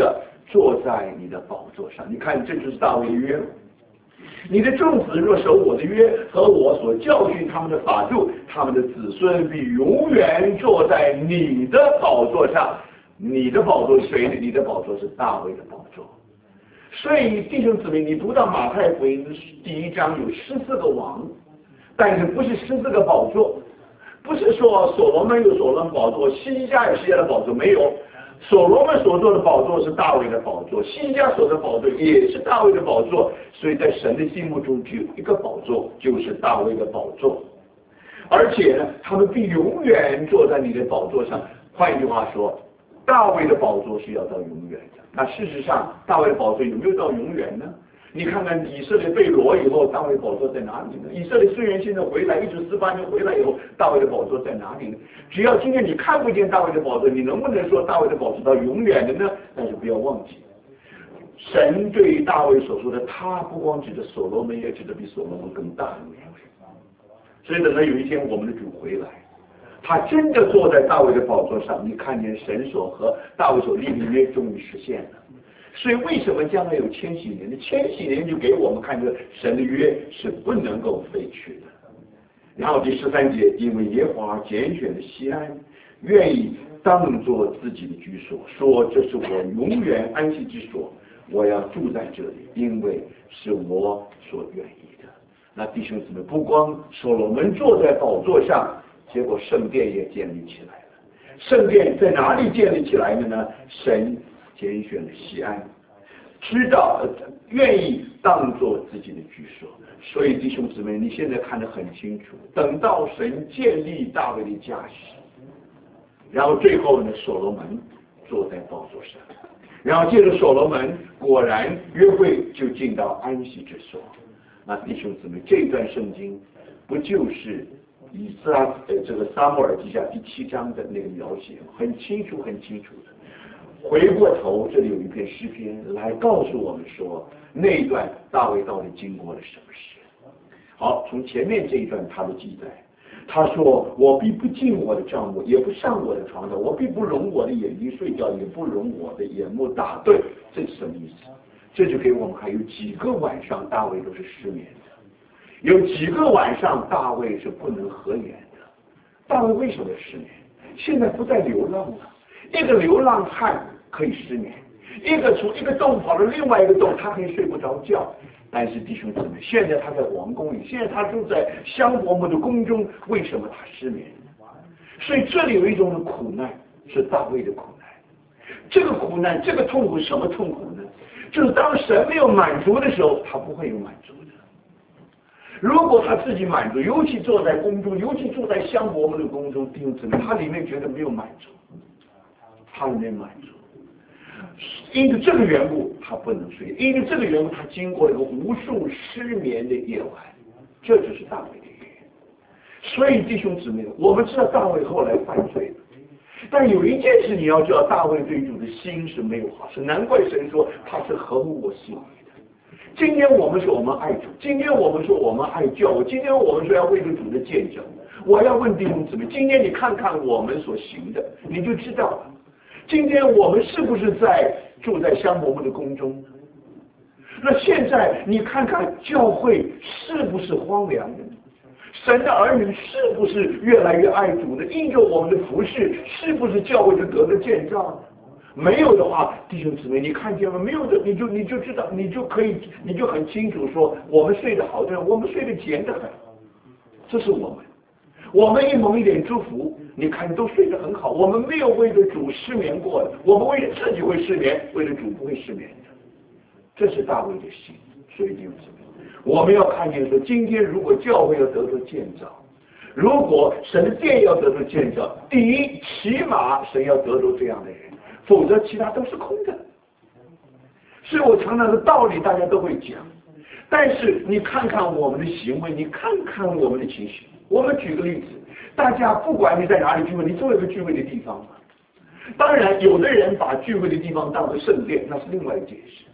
坐在你的宝座上。你看，这就是大卫的约。你的众子若守我的约和我所教训他们的法度，他们的子孙必永远坐在你的宝座上。你的宝座是谁呢？你的宝座是大卫的宝座。所以弟兄姊妹，你读到马太福音第1章有14个王，但是不是14个宝座，不是说所罗门有所罗门宝座，希西家有希西家的宝座，没有。所罗门所做的宝座是大卫的宝座，希西家所的宝座也是大卫的宝座，所以在神的心目中只有一个宝座，就是大卫的宝座。而且呢，他们必永远坐在你的宝座上。换一句话说，大卫的宝座是要到永远的。那事实上，大卫的宝座有没有到永远呢？你看看以色列被掳以后，大卫的宝座在哪里呢？以色列虽然现在回来，1948年回来以后，大卫的宝座在哪里呢？只要今天你看不见大卫的宝座，你能不能说大卫的宝座到永远的呢？但是不要忘记，神对大卫所说的，他不光指着所罗门，也指着比所罗门更大的那位。所以等到有一天我们的主回来，他真的坐在大卫的宝座上，你看见神所和大卫所立的约终于实现了。所以为什么将来有千禧年呢？千禧年就给我们看着神的约是不能够废去的。然后第13节，因为耶和华拣选的西安，愿意当作自己的居所，说这是我永远安息之所，我要住在这里，因为是我所愿意的。那弟兄姊妹，不光所罗门坐在宝座上，结果圣殿也建立起来了。圣殿在哪里建立起来的呢？神拣选了西安，知道愿意当作自己的居所。所以弟兄姊妹，你现在看得很清楚，等到神建立大卫的家时，然后最后呢，所罗门坐在宝座上，然后借着所罗门，果然约会就进到安息之所。那弟兄姊妹，这段圣经不就是这个撒母耳记下第7章的那个描写，很清楚很清楚的。回过头，这里有一篇诗篇来告诉我们说，那一段大卫到底经过了什么事。好，从前面这一段他的记载，他说，我必不进我的帐幕，也不上我的床上，我必不容我的眼睛睡觉，也不容我的眼目打盹。这是什么意思？这就给我们看有几个晚上大卫都是失眠的，有几个晚上大卫是不能合眼的。大卫为什么失眠？现在不再流浪了，一个流浪汉可以失眠，一个从一个洞跑到另外一个洞，他可以睡不着觉。但是弟兄姊妹，现在他在王宫里，现在他住在香柏木的宫中，为什么他失眠？所以这里有一种苦难，是大卫的苦难。这个苦难，这个痛苦，什么痛苦呢？就是当神没有满足的时候，他不会有满足的。如果他自己满足，尤其坐在宫中，尤其住在香柏木的宫中，弟兄姊妹，他里面觉得没有满足，他里面满足。因着这个缘故，他不能睡；因着这个缘故，他经过了无数失眠的夜晚。这就是大卫的约。所以弟兄姊妹，我们知道大卫后来犯罪了，但有一件事你要知道，大卫对主的心是没有好事，难怪神说他是合乎我心意的。今天我们说我们爱主，今天我们说我们爱教，今天我们说要为着主的见证。我要问弟兄姊妹，今天你看看我们所行的，你就知道了。今天我们是不是住在香柏木的宫中？那现在你看看教会是不是荒凉的？神的儿女是不是越来越爱主的？因着我们的服事，是不是教会就得了建造？没有的话，弟兄姊妹，你看见吗？没有的，你就知道，你就很清楚说，我们睡得好的人，我们睡得甜得很，这是我们一蒙一点祝福，你看都睡得很好。我们没有为了主失眠过的，我们为了自己会失眠，为了主不会失眠的。这是大卫的心。所以弟兄姊妹，我们要看见说，今天如果教会要得到建造，如果神的殿要得到建造，第一，起码神要得到这样的人，否则其他都是空的。所以我常常的道理大家都会讲，但是你看看我们的行为，你看看我们的情绪。我们举个例子，大家不管你在哪里聚会，你总有一个聚会的地方嘛。当然，有的人把聚会的地方当作圣殿，那是另外一件事。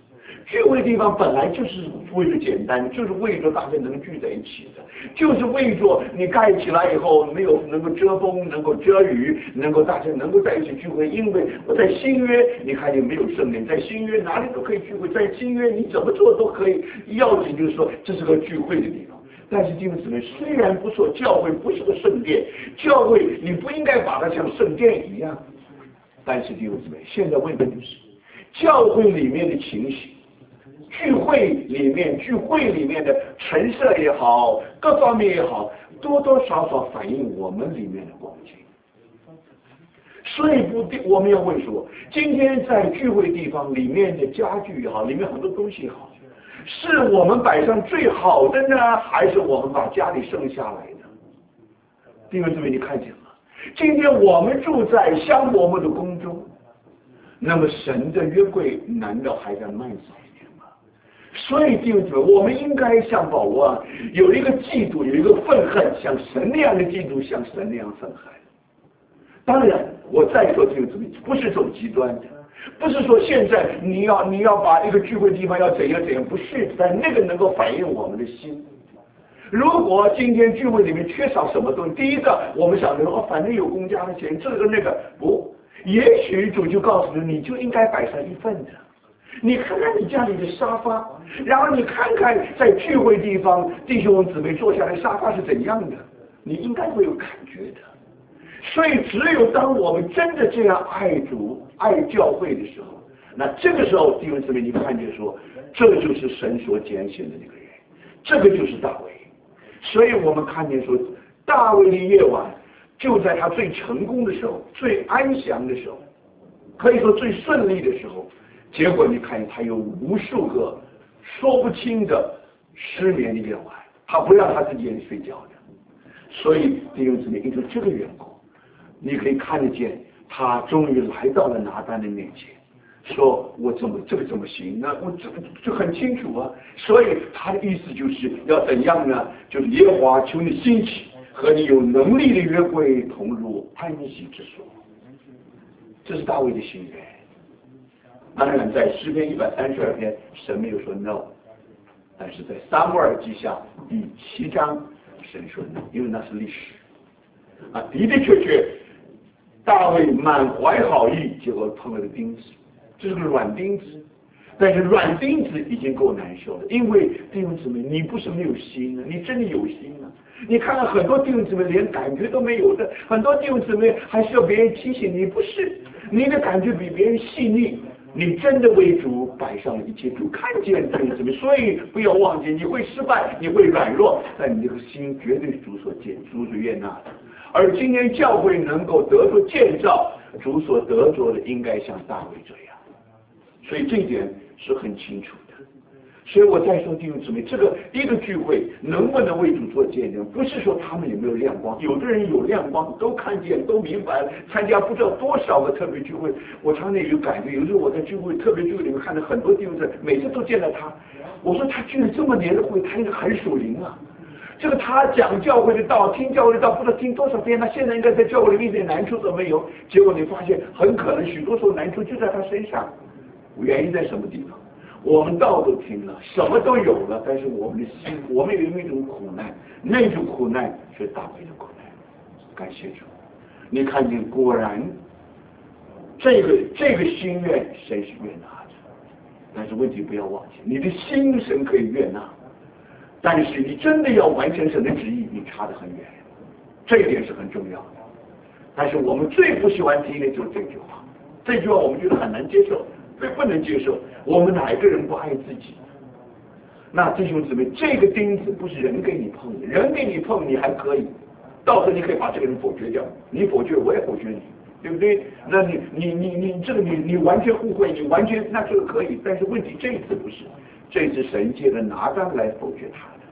聚会的地方本来就是为了简单，就是为着大家能聚在一起的，就是为着你盖起来以后没有能够遮风，能够遮雨，能够大家能够在一起聚会。因为我在新约，你看也没有圣灵，在新约哪里都可以聚会，在新约你怎么做都可以。要紧就是说这是个聚会的地方。但是弟兄姊妹，虽然不说教会不是个圣殿，教会你不应该把它像圣殿一样。但是弟兄姊妹，现在问题就是教会里面的情形。聚会里面的陈设也好，各方面也好，多多少少反映我们里面的光景。所以我们要问说，今天在聚会地方里面的家具也好，里面很多东西也好，是我们摆上最好的呢，还是我们把家里剩下来的？弟兄姊妹，你看见了？今天我们住在香柏木的宫中，那么神的约柜难道还在慢走？所以弟兄姊妹，我们应该像保罗啊，有一个嫉妒，有一个愤恨，像神那样的嫉妒，像神那样愤恨。当然，我再说弟兄姊妹，不是走极端的，不是说现在你要把一个聚会地方要怎样，不是，但那个能够反映我们的心。如果今天聚会里面缺少什么东西，第一个我们想着反正有公家的钱，这个那个不，也许主就告诉你就应该摆上一份的。你看看你家里的沙发，然后你看看在聚会地方弟兄姊妹坐下来沙发是怎样的，你应该会有感觉的。所以只有当我们真的这样爱主爱教会的时候，那这个时候弟兄姊妹你看见说，这就是神所拣选的那个人，这个就是大卫。所以我们看见说，大卫的夜晚就在他最成功的时候，最安详的时候，可以说最顺利的时候，结果你看他有无数个说不清的失眠的夜晚，他不让他自己人睡觉的。所以弟兄姊妹，因为这个缘故，你可以看得见他终于来到了拿单的面前，说我怎么行呢？我这很清楚啊。所以他的意思就是要怎样呢？就是耶和华求你兴起，和你有能力的约柜同入安息之所。这是大卫的心愿。当然在诗篇132篇神没有说 no， 但是在撒母耳记下第7章神说 no， 因为那是历史啊，的的确确大卫满怀好意，结果碰了个钉子，这是个软钉子。但是软钉子已经够难受了，因为弟兄姊妹，你不是没有心啊，你真的有心啊。你看看很多弟兄姊妹连感觉都没有的，很多弟兄姊妹还需要别人提醒你，不是你的感觉比别人细腻，你真的为主摆上了一切，主看见弟兄姊妹，所以不要忘记，你会失败，你会软弱，但你这个心绝对是主所悦纳的。而今天教会能够得着建造，主所得着的应该像大卫这样，所以这一点是很清楚的。所以我再说弟兄姊妹，这个一个聚会能不能为主做见证，不是说他们有没有亮光，有的人有亮光，都看见都明白了，参加不知道多少个特别聚会，我常常有感觉，有时候我在聚会特别聚会里面看到很多弟兄姊妹，每次都见到他，我说他聚了这么年的会，他应该很属灵啊。这个他讲教会的道，听教会的道，不知道听多少遍，他现在应该在教会里面一点难处都没有。结果你发现，很可能许多时候难处就在他身上。原因在什么地方？我们道都听了，什么都有了，但是我们的心，我们有一种苦难，那种苦难是大卫的苦难。感谢主，你看见果然，这个心愿神是悦纳的，但是问题不要忘记，你的心神可以悦纳。但是你真的要完成神的旨意，你差得很远，这一点是很重要的。但是我们最不喜欢听的就是这句话，这句话我们觉得很难接受，不能接受。我们哪一个人不爱自己？那弟兄姊妹，这个钉子不是人给你碰的，人给你碰你还可以，到时候你可以把这个人否决掉，你否决我也否决你，对不对？那你这个你完全误会，你完全那这个可以，但是问题这一次不是。这是神借着拿单来否决他的，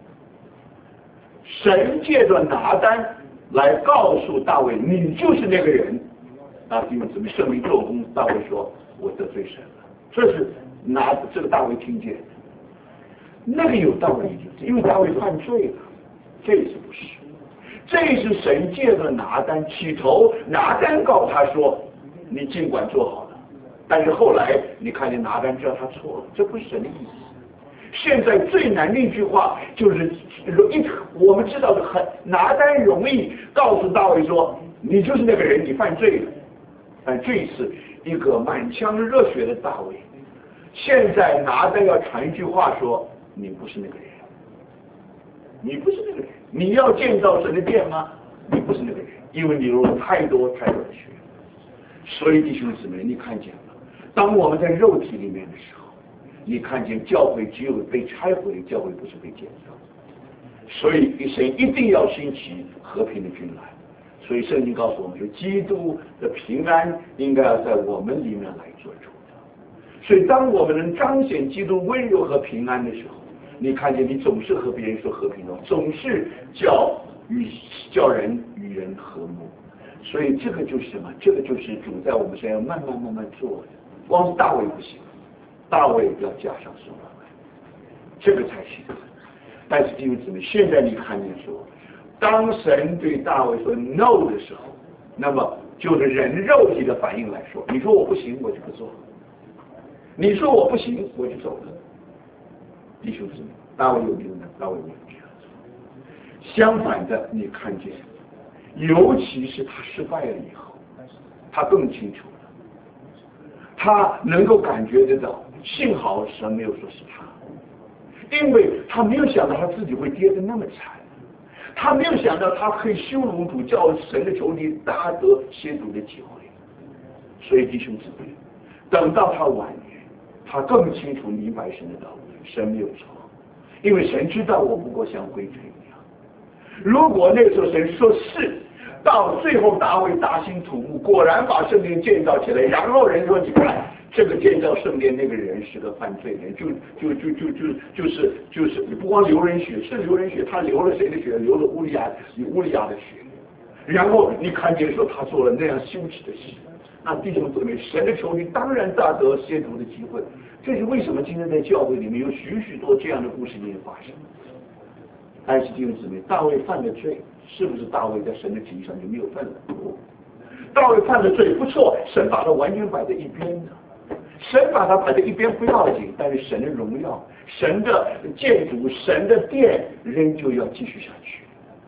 神借着拿单来告诉大卫，你就是那个人。啊，弟兄姊妹，圣灵做工，大卫说：“我得罪神了。”这是这个大卫听见的，那个有道理，因为大卫犯罪了。这次不是，这是神借着拿单起头，拿单告他说：“你尽管做好了， 但是后来你看见拿单知道他错了，这不是神的意思。现在最难的一句话就是我们知道的拿单容易告诉大卫说你就是那个人，你犯罪了。但这一次一个满腔热血的大卫，现在拿单要传一句话说你不是那个人，你不是那个人，你要建造神的殿吗？你不是那个人，因为你流了太多太多的血。所以弟兄姊妹，你看见了，当我们在肉体里面的时候，你看见教会只有被拆毁，教会不是被建造。所以神一定要兴起和平的军来。所以圣经告诉我们说，基督的平安应该要在我们里面来做主的。所以当我们能彰显基督温柔和平安的时候，你看见你总是和别人说和平的，总是叫人与人和睦。所以这个就是什么？这个就是主在我们身上慢慢做的。光是大卫不行，大卫要加上所罗门，这个才行。但是弟兄姊妹，现在你看见说，当神对大卫说 no 的时候，那么就是人肉体的反应来说，你说我不行，我就不做；你说我不行，我就走了。弟兄姊妹，大卫有没有呢？大卫没有这样做。相反的，你看见，尤其是他失败了以后，他更清楚了，他能够感觉得到，幸好神没有说是他。因为他没有想到他自己会跌得那么惨，他没有想到他可以羞辱主，叫神的仇敌大得亵渎的机会。所以弟兄姊妹，等到他晚年，他更清楚明白神的道理，神没有错，因为神知道我不过像灰尘一样。如果那个时候神说是，到最后大卫大兴土木，果然把圣殿建造起来，然后人说你看这个建造圣殿那个人是个犯罪人，就是你不光流人血，是流人血，他流了谁的血？流了乌利亚的血。然后你看见说他做了那样羞耻的事，那弟兄姊妹，神的仇敌当然大得亵渎的机会。这是为什么今天在教会里面有许多这样的故事也发生。但是弟兄姊妹，大卫犯的罪，是不是大卫在神的旨意上就没有犯了？大卫犯的罪不错，神把他完全摆在一边的。神把它摆在一边不要紧，但是神的荣耀、神的建筑、神的殿仍旧要继续下去。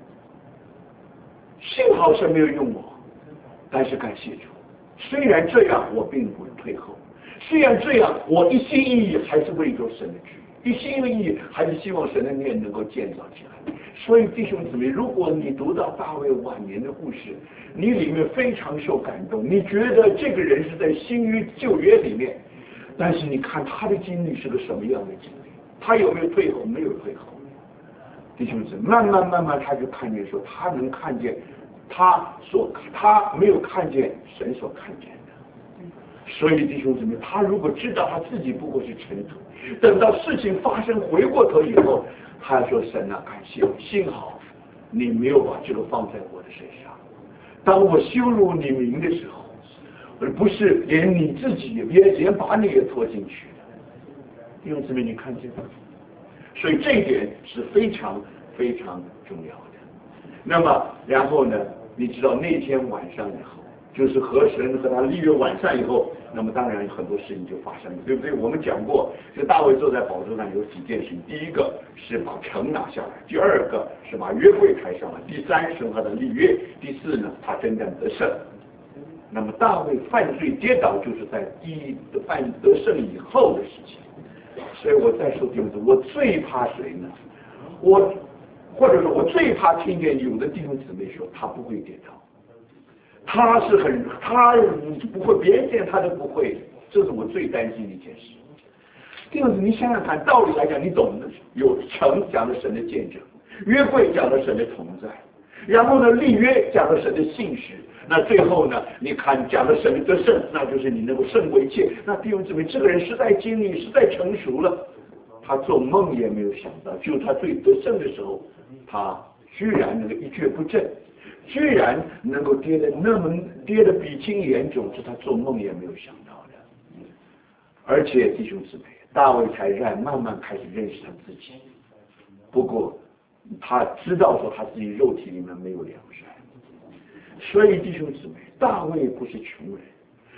幸好神没有用我，但是感谢主，虽然这样我并不退后，虽然这样我一心一意还是为着神的旨意，一心一意还是希望神的殿能够建造起来。所以弟兄姊妹，如果你读到大卫晚年的故事，你里面非常受感动，你觉得这个人是在新约旧约里面，但是你看他的经历是个什么样的经历？他有没有退后？没有退后。弟兄姊妹，慢慢他就看见说，他能看见他没有看见神所看见的。所以弟兄姊妹，他如果知道他自己不过是尘土，等到事情发生回过头以后，他说神啊，感谢你，幸好你没有把这个放在我的身上。当我羞辱你名的时候，而不是连你自己连把你也拖进去的。弟兄姊妹，你看见吗？所以这一点是非常非常重要的。那么然后呢，你知道那天晚上以后，就是神和他立约晚上以后，那么当然很多事情就发生了，对不对？我们讲过，这大卫坐在宝座上有几件事情，第一个是把城拿下来，第二个是把约柜抬上来，第三是和他立约，第四呢，他征战得胜。那么大卫犯罪跌倒，就是在得胜以后的事情。所以我再说弟兄姊妹，我最怕谁呢？或者说我最怕听见有的弟兄姊妹说他不会跌倒，他不会，别人见他都不会，这是我最担心的一件事。弟兄姊妹，你想想看，道理来讲，你懂的，有城讲的神的见证，约柜讲的神的同在，然后呢，立约讲的神的信实。那最后呢，你看讲的神得胜，那就是你能够胜过一切。那弟兄姊妹，这个人实在经历，实在成熟了，他做梦也没有想到，就他最得胜的时候，他居然能够一蹶不振，居然能够跌得比今严重，是他做梦也没有想到的。而且弟兄姊妹，大卫才慢慢开始认识他自己。不过他知道说他自己肉体里面没有良善。所以弟兄姊妹，大卫不是穷人，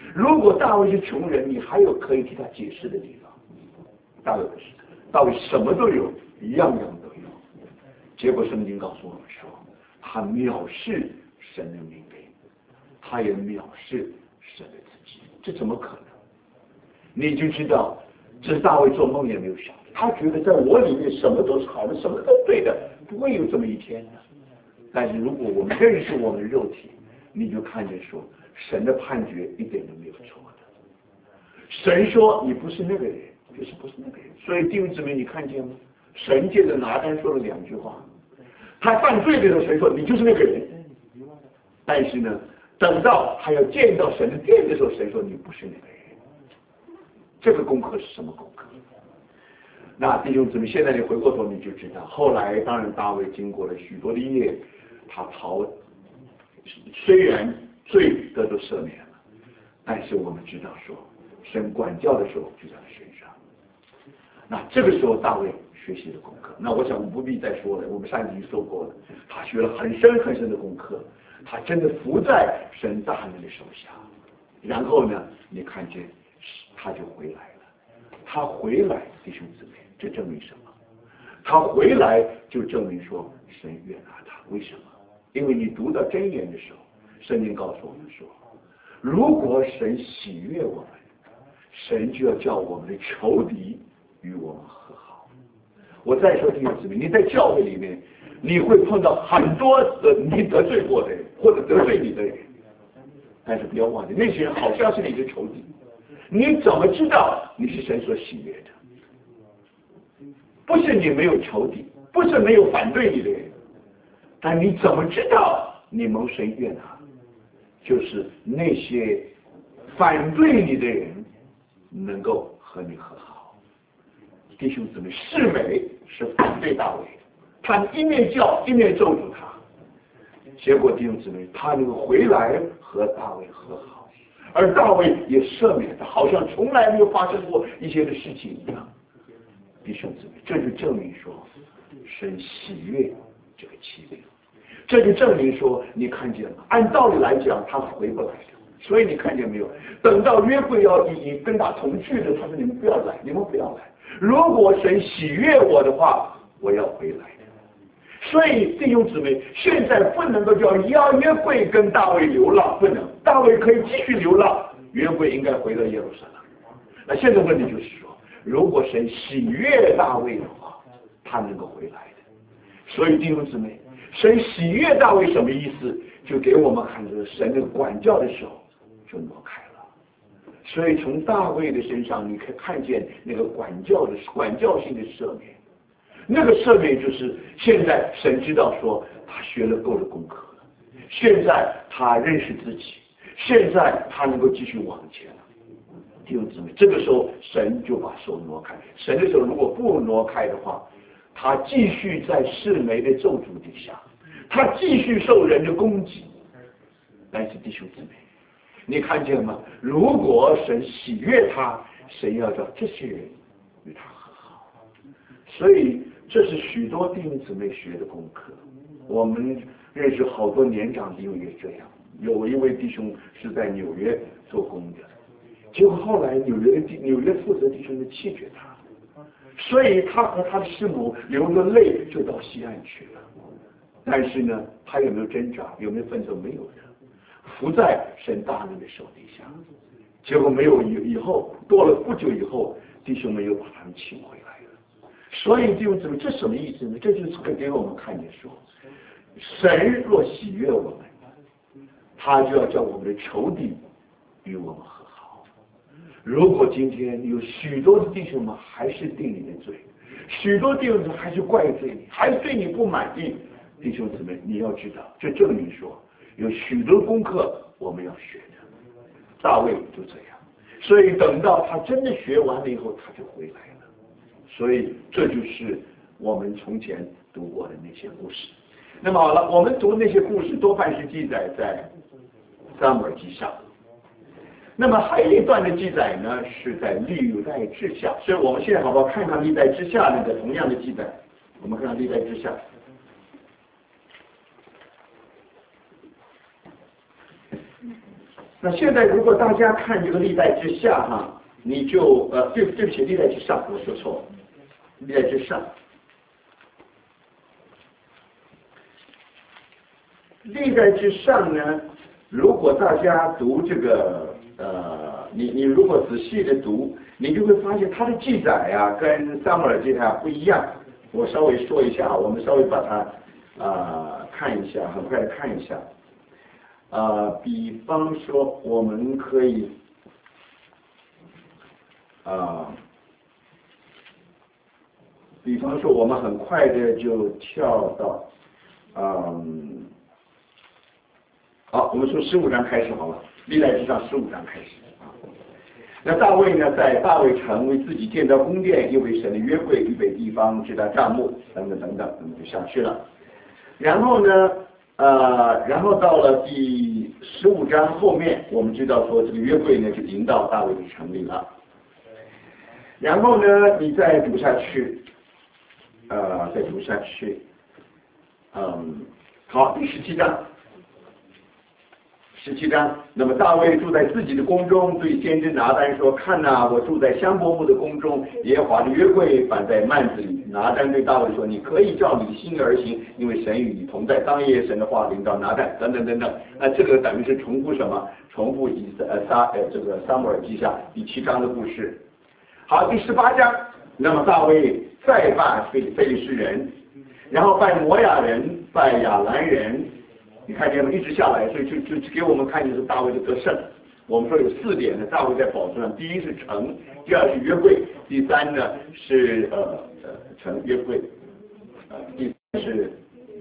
如果大卫是穷人，你还有可以替他解释的地方。大卫不是，大卫什么都有，样样都有。结果圣经告诉我们说，他藐视神的命令，他也藐视神的自己，这怎么可能？你就知道，这大卫做梦也没有想，他觉得在我里面什么都是好的，什么都对的，不会有这么一天的。但是如果我们认识我们的肉体，你就看见说，神的判决一点都没有错的。神说你不是那个人，就是不是那个人。所以弟兄姊妹，你看见吗？神借着拿单说了2句话，他犯罪的时候，神说你就是那个人。但是呢，等到他要见到神的殿的时候，神说你不是那个人。这个功课是什么功课？那弟兄姊妹，现在你回过头你就知道，后来当然大卫经过了许多的夜，他虽然罪得到赦免了，但是我们知道说，神管教的时候就在他身上。那这个时候大卫学习的功课，那我想我不必再说了，我们上集说过了，他学了很深很深的功课，他真的服在神大能的手下。然后呢，你看见他就回来了，他回来，弟兄姊妹，这证明什么？他回来就证明说神悦纳他。为什么？因为你读到箴言的时候，圣经告诉我们说，如果神喜悦我们，神就要叫我们的仇敌与我们和好。我再说弟兄姊妹，你在教会里面，你会碰到很多的你得罪过的人，或者得罪你的人，但是不要忘记，那些人好像是你的仇敌。你怎么知道你是神所喜悦的？不是你没有仇敌，不是没有反对你的人，但你怎么知道你蒙神悦纳？就是那些反对你的人能够和你和好。弟兄姊妹，示每是反对大卫，他一面叫一面咒诅他，结果弟兄姊妹，他能够回来和大卫和好，而大卫也赦免他，好像从来没有发生过一些的事情一样。弟兄姊妹，这就证明说神喜悦这个欺凌，这就证明说你看见了，按道理来讲他回不来的。所以你看见没有？等到约柜要跟他同去的，他说你们不要来，你们不要来。如果神喜悦我的话，我要回来的。所以弟兄姊妹，现在不能够叫约柜跟大卫流浪，不能。大卫可以继续流浪，约柜应该回到耶路撒冷。那现在问题就是说，如果神喜悦大卫的话，他能够回来的。所以弟兄姊妹，神喜悦大卫什么意思？就给我们看着神的管教的时候就挪开了。所以从大卫的身上，你可以看见那个管教性的赦免。那个赦免就是现在神知道说他学了够了功课了，现在他认识自己，现在他能够继续往前了。弟兄姊妹，这个时候神就把手挪开。神的手如果不挪开的话，他继续在示每的咒诅底下，他继续受人的攻击。但是弟兄姊妹，你看见吗？如果神喜悦他，神要叫这些人与他和好。所以这是许多弟兄姊妹学的功课。我们认识好多年长弟兄也这样。有一位弟兄是在纽约做工的，结果后来纽约负责弟兄就弃绝他，所以他和他的师母流着泪就到西岸去了。但是呢，他有没有挣扎，有没有奋斗？没有的，伏在神大能的手底下。结果没有以后，过了不久以后，弟兄们又把他们请回来了。所以弟兄姊妹，这什么意思呢？这就是给我们看见说，神若喜悦我们，他就要叫我们的仇敌与我们和好。如果今天有许多的弟兄们还是定你的罪，许多弟兄们还是怪罪你，还是对你不满意，弟兄姊妹，你要知道，这证明说有许多功课我们要学的。大卫就这样，所以等到他真的学完了以后，他就回来了。所以这就是我们从前读过的那些故事。那么好了，我们读那些故事多半是记载在撒母耳记上。那么还有一段的记载呢，是在历代志下。所以我们现在好不好看看历代志下那个同样的记载？我们看看历代志下。 那现在如果大家看这个历代之下哈，你就对不起，历代之上，我说错了，历代之上。历代之上呢，如果大家读这个你如果仔细的读，你就会发现它的记载啊，跟撒母耳记啊不一样。我稍微说一下，我们稍微把它看一下，很快的看一下。比方说，我们可以比方说，我们很快的就跳到好，我们从15章开始好了，历代志上15章开始啊。那大卫呢，在大卫城为自己建造宫殿，又为神的约柜预备地方，支搭帐幕，等等等等，那么就下去了。然后呢，然后到了第15章后面，我们知道说这个约柜呢就迎到大卫的城里了。然后呢，你再读下去，再读下去，好，第17章。17章，那么大卫住在自己的宫中，对先知拿单说：“看哪，我住在香柏木的宫中，耶和华的约柜摆在幔子里。”拿单对大卫说：“你可以照你的心意而行，因为神与你同在。”当夜神的话临到拿单，等等等等。那这个等于是重复什么？重复这个撒母耳记下第7章的故事。好，第18章，那么大卫再拜非利士人，然后拜摩亚人，拜亚兰人。你看见吗？一直下来，所以就给我们看见是大卫的得胜。我们说有4点呢，大卫在宝座上，第一是城，第二是约柜，第三呢是城约柜，第三是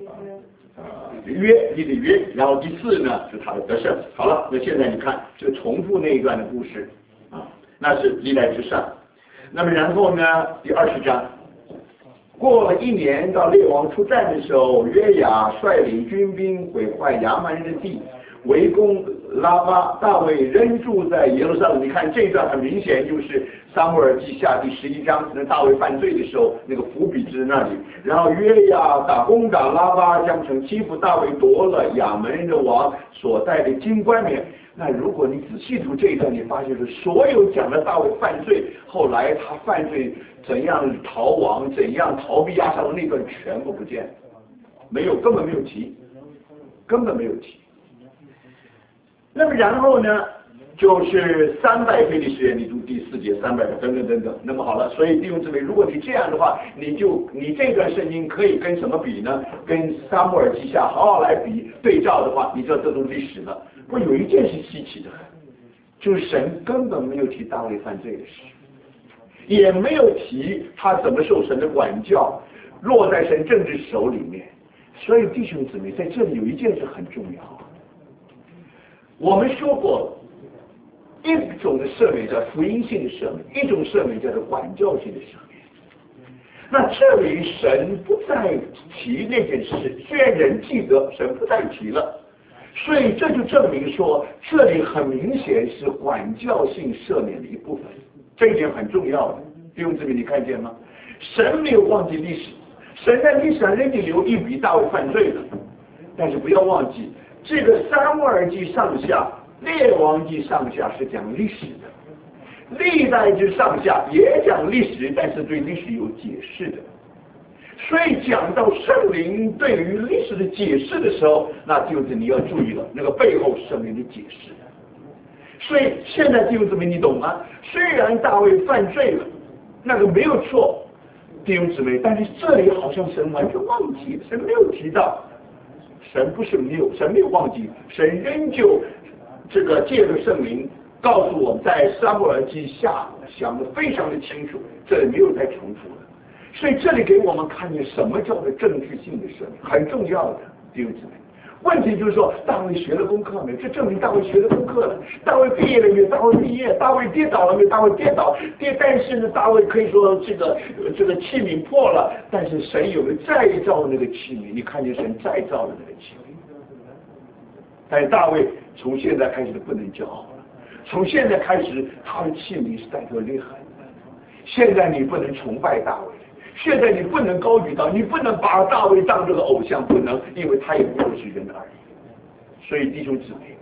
约，然后第4呢是他的得胜。好了，那现在你看就重复那一段的故事啊，那是历代之上。那么然后呢，第20章。过了1年，到列王出战的时候，约雅率领军兵毁坏亚蛮人的地，围攻拉巴。大卫仍住在耶路撒冷。你看这一段很明显就是撒母耳记下第11章，那大卫犯罪的时候那个伏笔之那里。然后约雅攻打拉巴，将城欺负大卫，夺了亚门人的王所带的金冠冕。那如果你仔细读这一段，你发现是所有讲的大卫犯罪，后来他犯罪怎样逃亡，怎样逃避押沙龙那段全部不见，没有，根本没有提，根本没有提。那么然后呢，就是300非利士人，你读第4节300等等等等。那么好了，所以弟兄姊妹，如果你这样的话，你这段圣经可以跟什么比呢？跟撒母耳记下好好来比对照的话，你知道这都历史了。不过有一件是稀奇的很，就是神根本没有提大卫犯罪的事，也没有提他怎么受神的管教，落在神政治手里面。所以弟兄姊妹，在这里有一件事很重要。我们说过，一种的赦免叫福音性的赦免，一种赦免叫做管教性的赦免。那这里神不再提那件事，虽然人记得，神不再提了。所以这就证明说，这里很明显是管教性赦免的一部分，这一点很重要的。弟兄姊妹，你看见吗？神没有忘记历史，神在历史上仍旧留一笔大卫犯罪的，但是不要忘记，这个撒母耳记上下、列王记上下是讲历史的，历代志上下也讲历史，但是对历史有解释的。所以讲到圣灵对于历史的解释的时候，那就是你要注意了，那个背后圣灵的解释。所以现在弟兄姊妹，你懂吗？虽然大卫犯罪了，那个没有错，弟兄姊妹，但是这里好像神完全忘记了，神没有提到，神不是没有，神没有忘记，神仍旧这个借着圣灵告诉我们，在撒母耳记下想得非常的清楚，这里没有再重复了。所以这里给我们看见什么叫做政治性的赦免，很重要的弟兄姊妹。问题就是说，大卫学了功课没有？这证明大卫学了功课了。大卫毕业了没有？大卫毕业。大卫跌倒了没有？大卫跌倒。但是呢，大卫可以说这个器皿破了，但是神有了再造那个器皿，你看见神再造的那个器皿。但是大卫从现在开始不能骄傲了，从现在开始他的器皿是带着裂痕的。现在你不能崇拜大卫。现在你不能高举到，你不能把大卫当这个偶像，不能，因为他也不过是人而已。所以弟兄姊妹，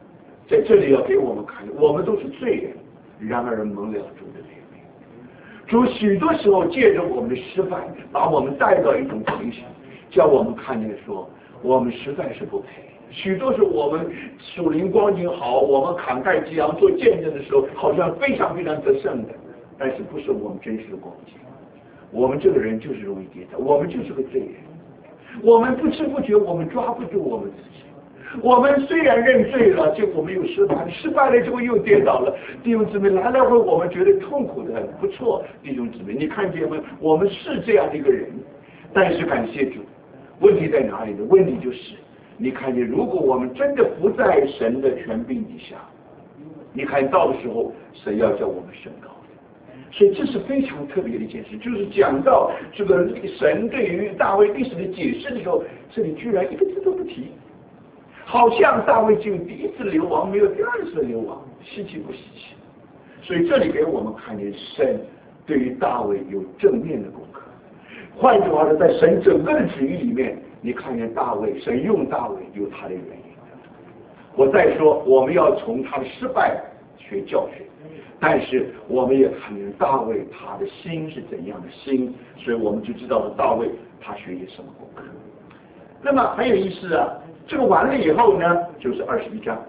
在这里要给我们看，我们都是罪人，然而蒙了主的怜悯。主许多时候借着我们的失败，把我们带到一种情形，叫我们看见说，我们实在是不配。许多是我们属灵光景好，我们慷慨激昂做见证的时候，好像非常非常得胜的，但是不是我们真实的光景。我们这个人就是容易跌倒，我们就是个罪人，我们不知不觉我们抓不住我们自己。我们虽然认罪了，结果我们又失败，失败了之后又跌倒了。弟兄姊妹，来来回我们觉得痛苦的很，不错。弟兄姊妹，你看见吗？我们是这样的一个人，但是感谢主，问题在哪里呢？问题就是，你看见，如果我们真的不在神的权柄底下，你看到的时候，神要叫我们升高。所以这是非常特别的一件事，就是讲到这个神对于大卫历史的解释的时候，这里居然一个字都不提。好像大卫只有第一次流亡，没有第二次流亡，稀奇不稀奇？所以这里给我们看见神对于大卫有正面的功课。换句话说，在神整个的旨意里面，你看见大卫，神用大卫有他的原因。我再说，我们要从他的失败学教训，但是我们也看见大卫他的心是怎样的心，所以我们就知道了大卫他学些什么功课。那么很有意思啊。这个完了以后呢，就是21章。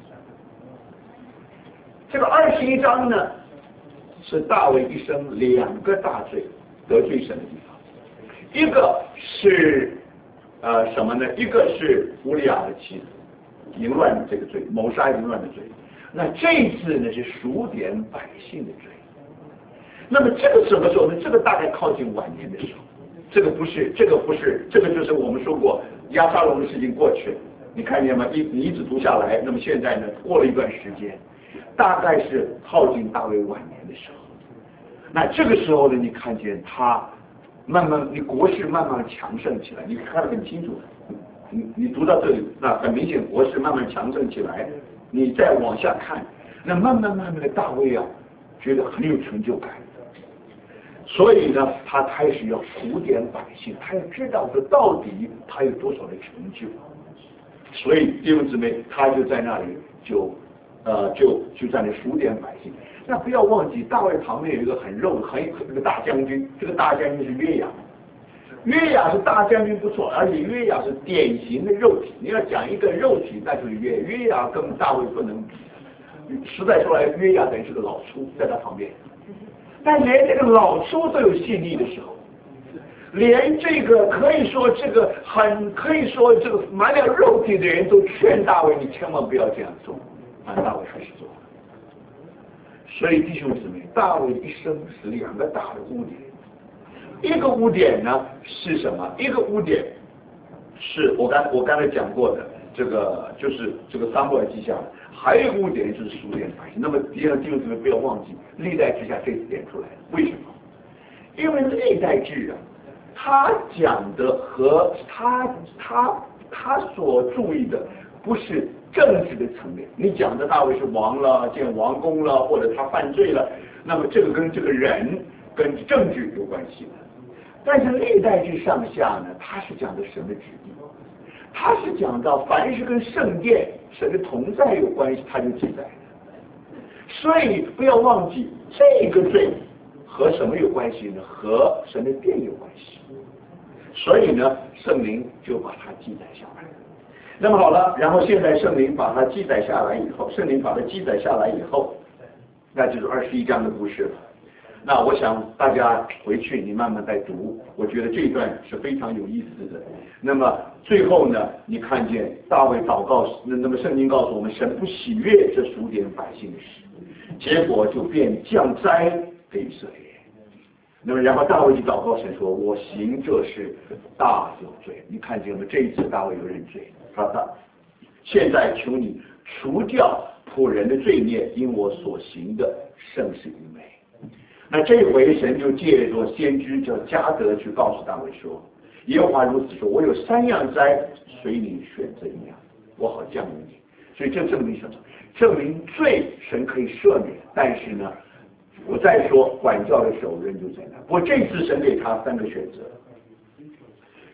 这个21章呢，是大卫一生2个大罪得罪神的地方。一个是什么呢？一个是乌利亚的妻子淫乱的这个罪，谋杀淫乱的罪。那这一次呢是数点百姓的罪。那么这个什么时候呢？这个大概靠近晚年的时候。这个不是，这个就是我们说过押沙龙的事情过去了，你看见吗？你一直读下来，那么现在呢，过了一段时间，大概是靠近大卫晚年的时候。那这个时候呢，你看见他慢慢，你国势慢慢强盛起来，你看得很清楚。你读到这里，那很明显国势慢慢强盛起来。你再往下看，那慢慢的大卫啊，觉得很有成就感。所以呢，他开始要数点百姓，他要知道说到底他有多少的成就。所以弟兄姊妹，他就在那里就在那数点百姓。那不要忘记，大卫旁边有一个很这个大将军，这个大将军是约雅。约雅是大将军不错，而且约雅是典型的肉体。你要讲一个肉体，那就是约雅跟大卫不能比。实在说来，约雅等于是个老粗，在他旁边。但连这个老粗都有细腻的时候，连这个可以说这个满了肉体的人都劝大卫，你千万不要这样做，大卫还是做了。所以弟兄姊妹，大卫一生是2个大的污点。一个污点呢是什么？一个污点是我刚才讲过的，这个就是这个撒母耳记下的。还有一个污点就是数点百姓。那么弟兄姊妹不要忘记，历代志下这次点出来了。为什么？因为历代志啊，他讲的和他所注意的不是政治的层面。你讲的大卫是王了，建王宫了，或者他犯罪了，那么这个跟这个人跟政治有关系的。但是历代志上下呢，他是讲的神的旨意。他是讲到凡是跟圣殿神的同在有关系，他就记载的。所以不要忘记，这个罪和什么有关系呢？和神的殿有关系。所以呢，圣灵就把它记载下来。那么好了，然后现在圣灵把它记载下来以后，那就是21章的故事了。那我想大家回去你慢慢再读，我觉得这一段是非常有意思的。那么最后呢，你看见大卫祷告，那么圣经告诉我们，神不喜悦这数点百姓的事，结果就便降灾给以色列。那么然后大卫就祷告神说：“我行这事大有罪。”你看见了这一次大卫有认罪，好的，现在求你除掉仆人的罪孽，因我所行的甚是愚昧。那这回神就借着先知叫迦得去告诉大卫说：“耶和华如此说，我有3样灾，随你选择一样，我好降于你。”所以这证明什么？证明罪神可以赦免，但是呢，我再说管教的手仍旧在那。不过这次神给他3个选择，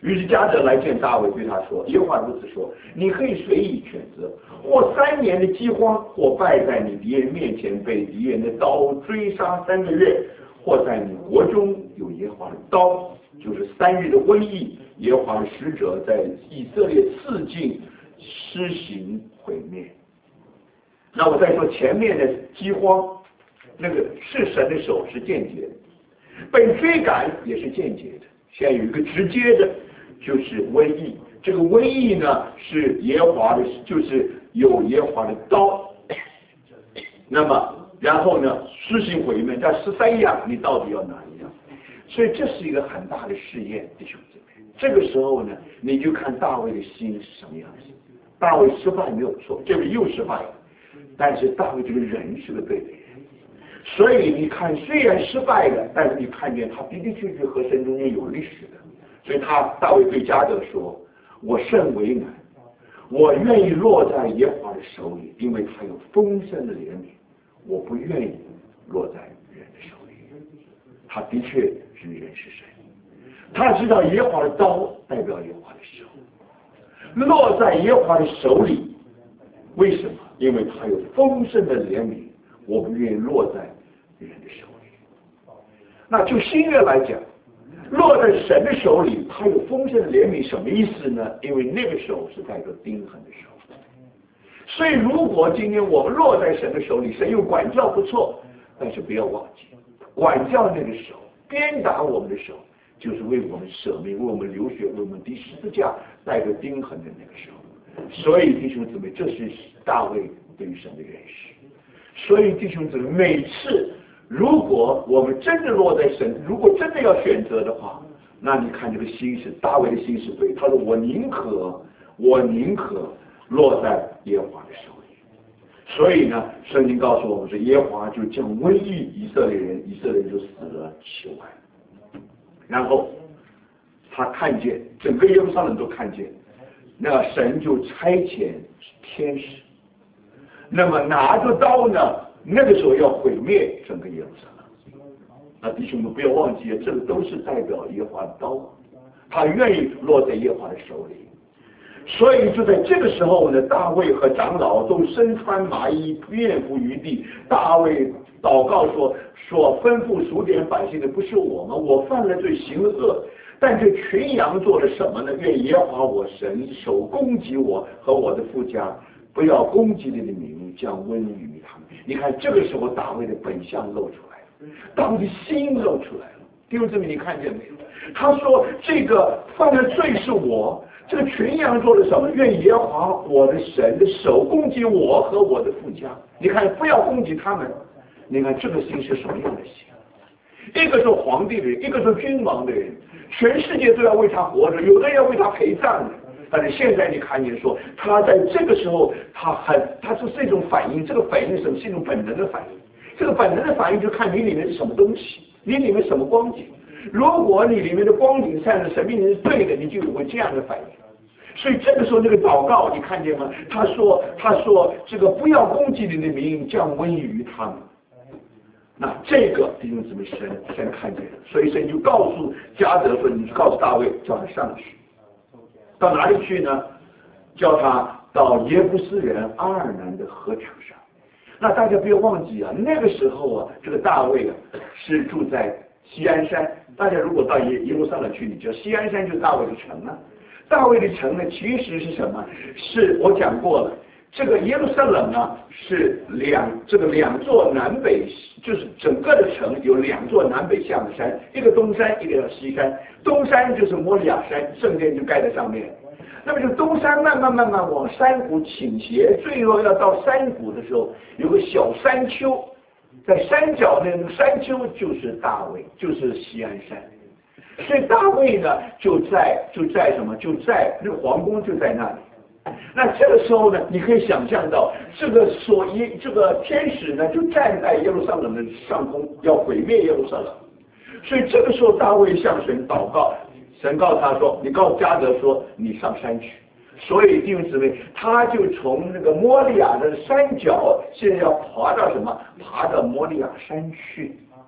于是迦得来见大卫，对他说：耶和华如此说，你可以随意选择，或3年的饥荒，或败在你敌人面前，被敌人的刀追杀3个月，或在你国中有耶和华的刀，就是3日的瘟疫，耶和华的使者在以色列四境施行毁灭。那我再说前面的饥荒，那个是神的手是间接的，被追赶也是间接的。现在有一个直接的，就是瘟疫。这个瘟疫呢是耶和华的，就是有耶和华的刀。那么然后呢施行毁灭，这13样你到底要哪一样？所以这是一个很大的试验，弟兄姊妹。这个时候呢，你就看大卫的心是什么样子。大卫失败没有错，这个又失败了，但是大卫这个人是个对的人。所以你看，虽然失败了，但是你看见他的的确确和神中间有历史的。所以大卫对迦得说：我甚为难，我愿意落在耶和华的手里，因为他有丰盛的怜悯，我不愿意落在人的手里。他的确是人是神，他知道耶和华的刀代表耶和华的手，落在耶和华的手里，为什么？因为他有丰盛的怜悯，我不愿意落在人的手里。那就新约来讲，落在神的手里，他有丰盛的怜悯，什么意思呢？因为那个手是带着钉痕的手。所以如果今天我们落在神的手里，神用管教不错，但是不要忘记，管教那个手，鞭打我们的手，就是为我们舍命，为我们流血，为我们钉十字架，带着钉痕的那个手。所以弟兄姊妹，这是大卫对于神的认识。所以弟兄姊妹，每次如果我们真的落在神，如果真的要选择的话，那你看这个心是大卫的心是对，他说我宁可落在耶和华的手里。所以呢，圣经告诉我们说，耶和华就降瘟疫以色列人，以色列人就死了7万。然后他看见整个耶路撒冷都看见，那神就差遣天使，那么拿着刀呢，那个时候要毁灭整个耶路撒冷。那弟兄们不要忘记，这个都是代表耶和华的刀，他愿意落在耶和华的手里。所以就在这个时候呢，大卫和长老都身穿麻衣，面伏于地。大卫祷告说吩咐数点百姓的不是我们，我犯了罪行了恶，但这群羊做了什么呢？愿耶和华我神手攻击我和我的父家，不要攻击你的名，将瘟疫于他们。你看这个时候大卫的本相露出来了，大卫的心露出来了。弟兄姊妹，你看见没有？他说这个犯的罪是我，这个群羊做了什么？愿耶和华我的神的手攻击我和我的父家。你看，不要攻击他们。你看这个心是什么样的心？一个是皇帝的人，一个是君王的人，全世界都要为他活着，有的人要为他陪葬的。但是现在你看见说，他在这个时候，他是一种反应，这个反应是什么？是一种本能的反应。这个本能的反应就看你里面是什么东西，你里面什么光景。如果你里面的光景在神面前是对的，你就有这样的反应。所以这个时候那个祷告，你看见吗？他说这个不要攻击你的名，降瘟疫于他们。那这个弟兄姊妹，神看见了，所以神就告诉迦得说，你告诉大卫，叫他上去，到哪里去呢？叫他到耶布斯人阿尔南的河场上。那大家不要忘记啊，那个时候啊，这个大卫啊是住在锡安山。大家如果到耶路撒冷去，你知道锡安山就是大卫的城啊。大卫的城呢，其实是什么？是我讲过了，这个耶路撒冷啊是两座南北，就是整个的城有2座南北向的山，一个东山，一个叫西山。东山就是摩利亚山，圣殿就盖在上面。那么就东山慢慢往山谷倾斜，最后要到山谷的时候，有个小山丘，在山脚那个山丘就是大卫，就是锡安山。所以大卫呢就在什么？就在那个皇宫就在那里。那这个时候呢，你可以想象到这个天使呢就站在耶路撒冷的上空，要毁灭耶路撒冷。所以这个时候大卫向神祷告，神告诉他说：“你告诉迦得说，你上山去。”所以弟兄姊妹，他就从那个摩利亚的山脚，现在要爬到什么？爬到摩利亚山去。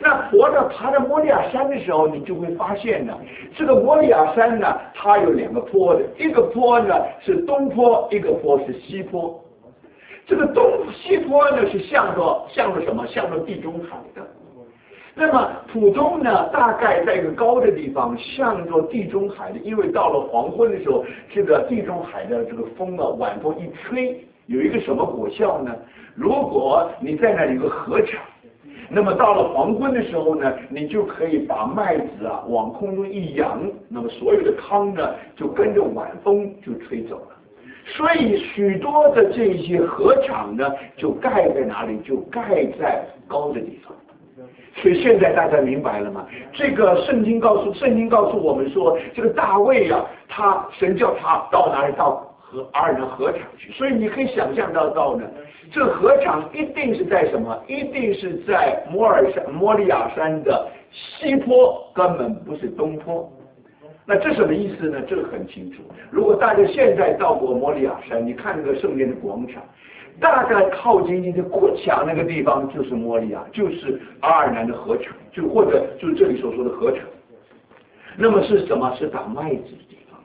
那爬到摩利亚山的时候，你就会发现呢，这个摩利亚山呢，它有2个坡的，一个坡呢是东坡，一个坡是西坡。这个西坡呢是向着什么？向着地中海的。那么浦东呢，大概在一个高的地方，向着地中海的，因为到了黄昏的时候，这个地中海的这个风啊，晚风一吹，有一个什么果效呢？如果你在那里有个禾场，那么到了黄昏的时候呢，你就可以把麦子啊往空中一扬，那么所有的糠呢就跟着晚风就吹走了。所以许多的这些禾场呢，就盖在哪里？就盖在高的地方。所以现在大家明白了吗？这个圣经告诉我们说，这个大卫啊，神叫他到哪里？到阿尔南禾场去。所以你可以想象到呢，这个禾场一定是在什么？一定是在摩利亚山的西坡，根本不是东坡。那这什么意思呢？这个很清楚。如果大家现在到过摩利亚山，你看那个圣殿的广场，大概靠近那个国墙那个地方就是摩利亚，就是阿尔南的禾场，或者就是这里所说的禾场。那么是什么？是打麦子的地方。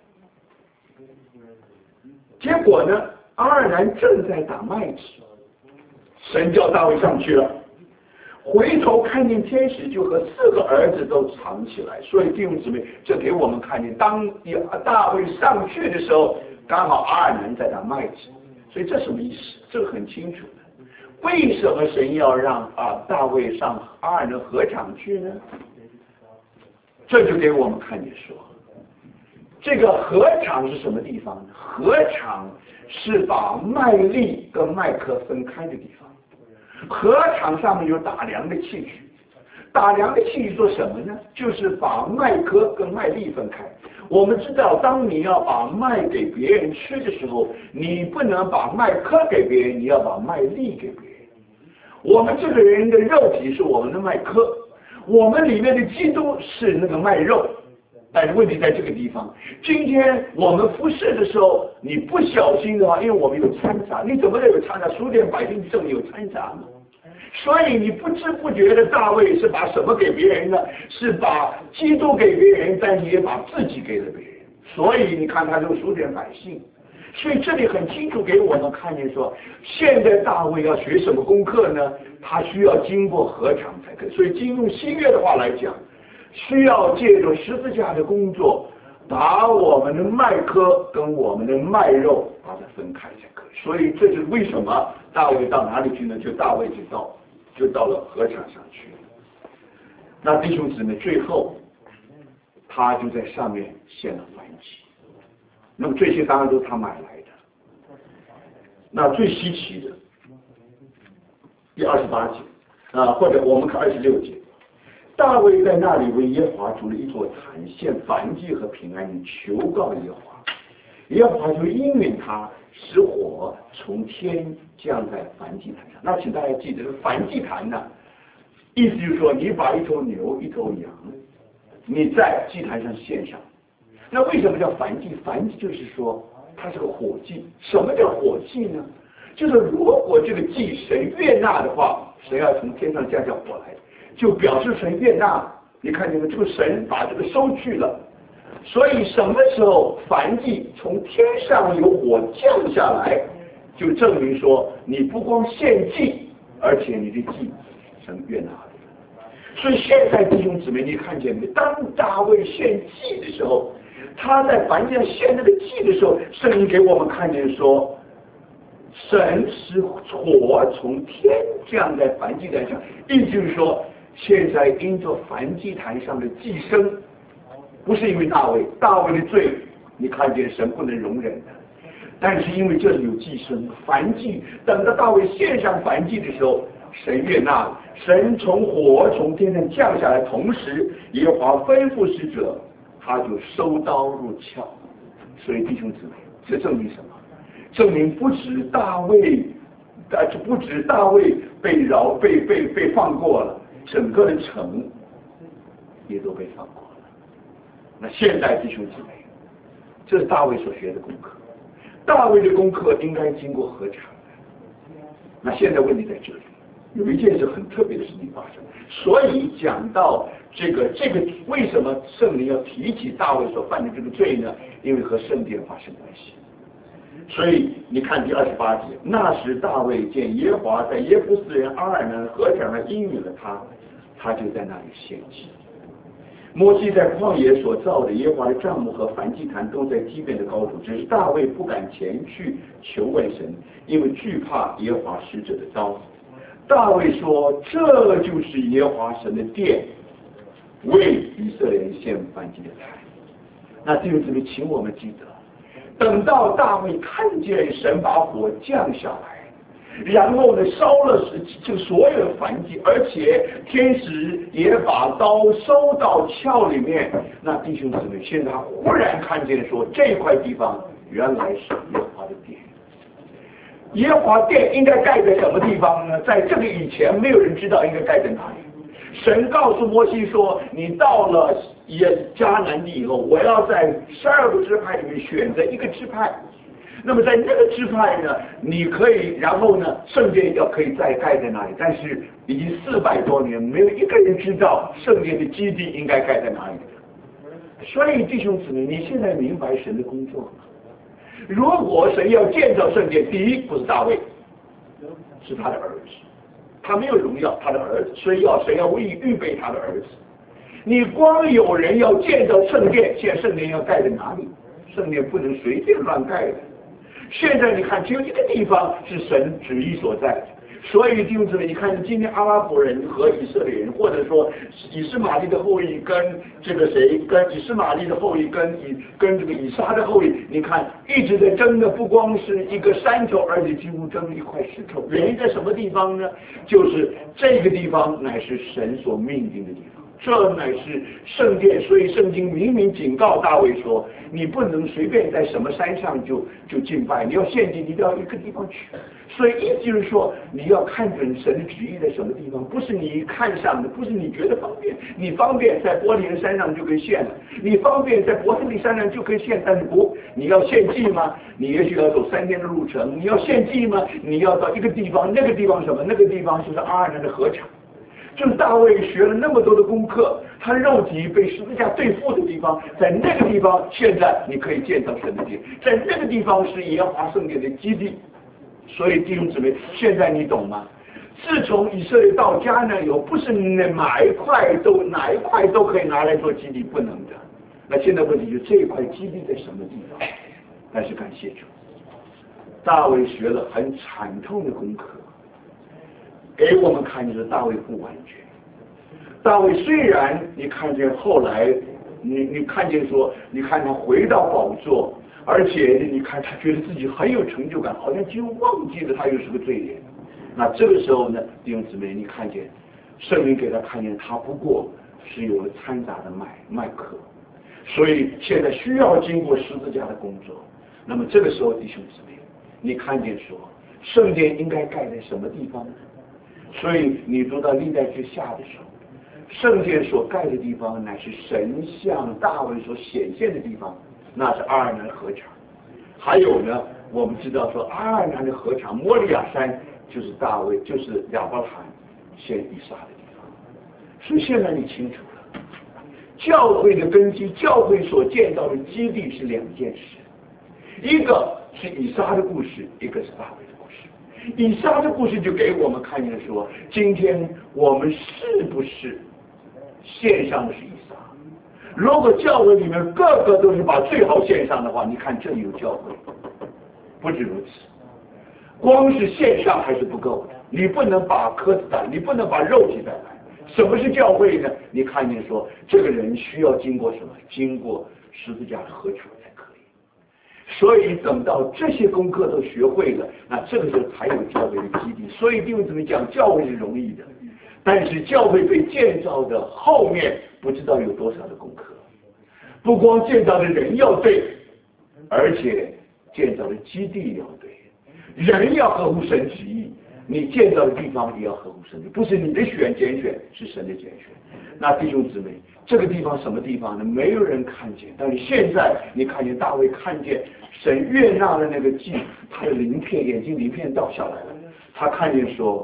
结果呢，阿尔南正在打麦子，神叫大卫上去了。回头看见天使，就和4个儿子都藏起来。所以弟兄姊妹，这给我们看见，当大卫上去的时候，刚好阿尔南在打麦子。所以这什么意思？这个很清楚的。为什么神要让大卫上阿尔南禾场去呢？这就给我们看见说，这个禾场是什么地方呢？禾场是把麦粒跟麦壳分开的地方。禾场上面有打粮的器具，打粮的器具做什么呢？就是把麦壳跟麦粒分开。我们知道，当你要把麦给别人吃的时候，你不能把麦壳给别人，你要把麦粒给别人。我们这个人的肉体是我们的麦壳，我们里面的基督是那个麦肉。但是问题在这个地方，今天我们服侍的时候，你不小心的话，因为我们有掺杂，你怎么能有掺杂？书店百姓证有掺杂吗？所以你不知不觉的，大卫是把什么给别人呢？是把基督给别人，但是也把自己给了别人。所以你看他就数点百姓。所以这里很清楚给我们看见说，现在大卫要学什么功课呢？他需要经过禾场才可以。所以经用新约的话来讲，需要借着十字架的工作，把我们的麦壳跟我们的麦肉把它分开才可以。所以这是为什么大卫到哪里去呢？大卫就到了禾场上去。那弟兄姊妹，最后他就在上面献了燔祭。那么这些当然都是他买来的。那最稀奇的第28节或者我们看26节，大卫在那里为耶和华筑了一座坛，献燔祭和平安祭，求告耶和华。耶和华就应允他，使火从天降在燔祭坛上。那请大家记得，燔祭坛呢，意思就是说，你把一头牛、一头羊，你在祭坛上献上。那为什么叫燔祭？燔祭就是说，它是个火祭。什么叫火祭呢？就是如果这个祭神悦纳的话，神要从天上降下火来，就表示神悦纳。你看见没？这个神把这个收去了。所以什么时候燔祭从天上有火降下来，就证明说你不光献祭，而且你的祭神悦纳的。所以现在弟兄姊妹，你看见没？当大卫献祭的时候，他在燔祭上献那个祭的时候，圣经给我们看见说，神使火从天降在燔祭坛上，意思就是说，现在因着燔祭坛上的祭牲，不是因为大卫的罪，你看见神不能容忍的，但是因为这里有祭牲，燔祭，等到大卫献上燔祭的时候，神悦纳了，神从火从天上降下来，同时耶和华吩咐使者，他就收刀入鞘。所以弟兄姊妹，这证明什么？证明不止大卫被放过了，整个的城也都被放过了。那现在弟兄姊妹，这是大卫所学的功课。大卫的功课应该经过禾场的。那现在问题在这里， 有一件事很特别的事情发生。所以讲到这个为什么圣灵要提起大卫所犯的这个罪呢？因为和圣殿发生关系。所以你看第28节，那时大卫见耶和华在耶布斯人阿尔南河场上应允了他，他就在那里献祭。摩西在旷野所造的耶和华的帐幕和燔祭坛都在基遍的高处，只是大卫不敢前去求问神，因为惧怕耶和华使者的刀。大卫说：“这就是耶和华神的殿，为以色列人献燔祭的坛。”那弟兄姊妹，请我们记得，等到大卫看见神把火降下来，然后呢烧了就所有的燔祭，而且天使也把刀收到鞘里面。那弟兄姊妹，现在他忽然看见说，这块地方原来是耶和华的殿。耶和华殿应该盖在什么地方呢？在这个以前，没有人知道应该盖在哪里。神告诉摩西说：“你到了迦南地以后，我要在12个支派里面选择一个支派。那么在那个支派呢，你可以，然后呢，圣殿可以再盖在哪里？但是已经400多年，没有一个人知道圣殿的基地应该盖在哪里。所以弟兄姊妹，你现在明白神的工作吗？如果神要建造圣殿，第一不是大卫，是他的儿子。他没有荣耀，他的儿子，所以神要为预备他的儿子。你光有人要建造圣殿，现在圣殿要盖在哪里？圣殿不能随便乱盖的。现在你看，只有一个地方是神旨意所在。所以弟兄姊妹，你看今天阿拉伯人和以色列人，或者说以斯玛利的后裔跟这个谁，跟以斯玛利的后裔跟这个以撒的后裔，你看一直在争的，不光是一个山头，而且几乎争一块石头。原因在什么地方呢？就是这个地方乃是神所命定的地方，这乃是圣殿。所以圣经明明警告大卫说，你不能随便在什么山上就敬拜，你要献祭，你都要一个地方去。所以意思就是说，你要看准神的旨意在什么地方，不是你看上的，不是你觉得方便，你方便在伯利恒山上就可以献了，你方便在伯特利山上就可以献，但是不，你要献祭吗？你也许要走3天的路程。你要献祭吗？你要到一个地方，那个地方什么？那个地方就是阿尔南的河场。就是大卫学了那么多的功课，他肉体被十字架对付的地方，在那个地方，现在你可以建造神的殿，在那个地方是耶和华圣殿的基地。所以弟兄姊妹，现在你懂吗？自从以色列到迦南以后，不是哪一块都可以拿来做基地，不能的。那现在问题就是这一块基地在什么地方？但是感谢主，大卫学了很惨痛的功课，给我们看见大卫不完全。大卫虽然你看见后来，你看见说，你看他回到宝座。而且你看，他觉得自己很有成就感，好像几乎忘记了他又是个罪人。那这个时候呢，弟兄姊妹，你看见圣灵给他看见，他不过是有了掺杂的麦克，所以现在需要经过十字架的工作。那么这个时候，弟兄姊妹，你看见说，圣殿应该盖在什么地方呢？所以你读到历代志下的时候，圣殿所盖的地方乃是神向大卫所显现的地方。那是阿尔南河场。还有呢，我们知道说阿尔南的河场，摩利亚山就是大卫，就是亚伯拉罕献以撒的地方。所以现在你清楚了，教会的根基，教会所建造的基地是2件事，一个是以撒的故事，一个是大卫的故事。以撒的故事就给我们看见说，今天我们是不是献上的是以撒？如果教会里面个个都是把最好献上的话，你看这里有教会。不止如此，光是献上还是不够的，你不能把鸽子带，你不能把肉体带来。什么是教会呢？你看见说，这个人需要经过什么？经过十字架的合处才可以。所以等到这些功课都学会了，那这个时候才有教会的基地。所以弟兄姊妹讲，教会是容易的，但是教会被建造的后面不知道有多少的功课。不光建造的人要对，而且建造的基地也要对。人要合乎神旨意，你建造的地方也要合乎神旨意，不是你的拣选，是神的拣选。那弟兄姊妹，这个地方什么地方呢？没有人看见，但是现在你看见大卫看见神悦纳的那个祭，他的鳞片，眼睛鳞片掉下来了，他看见说，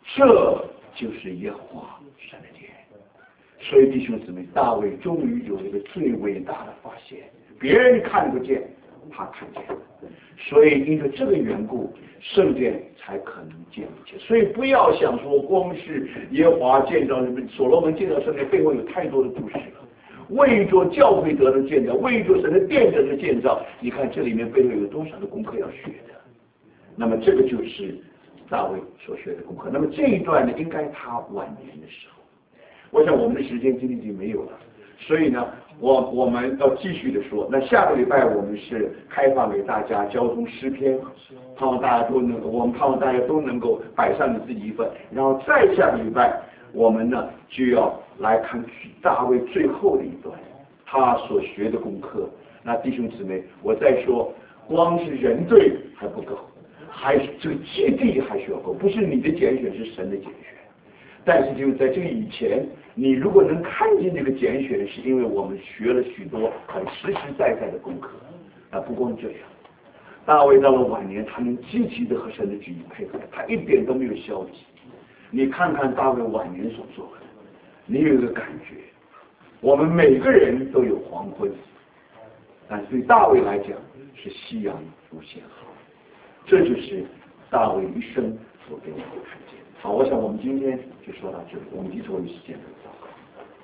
这就是耶和华神的殿。所以弟兄姊妹，大卫终于有一个最伟大的发现，别人看不见，他看见了。所以因着这个缘故，圣殿才可能建立起来。所以不要想说光是耶和华建造所罗门建造圣殿背后有太多的故事了。为着教会得的建造，为着神的殿得的建造，你看这里面背后有多少的功课要学的。那么这个就是大卫所学的功课。那么这一段呢，应该他晚年的时候。我想我们的时间今天已经没有了，所以呢，我们要继续的说。那下个礼拜我们是开放给大家交通诗篇，盼望大家都能，我们盼望大家都能够摆上你自己一份。然后再下个礼拜，我们呢就要来看大卫最后的一段，他所学的功课。那弟兄姊妹，我再说，光是人队还不够，还是这个基地还需要够，不是你的拣选，是神的拣选。但是就是在这个以前，你如果能看见这个拣选，是因为我们学了许多很实实在在的功课。那不光这样，大卫到了晚年，他能积极的和神的旨意配合，他一点都没有消极。你看看大卫晚年所做的，你有一个感觉，我们每个人都有黄昏，但对大卫来讲是夕阳无限好。这就是大卫一生所给我们看见。好，我想我们今天就说到这里，我们低头于时间的祷告。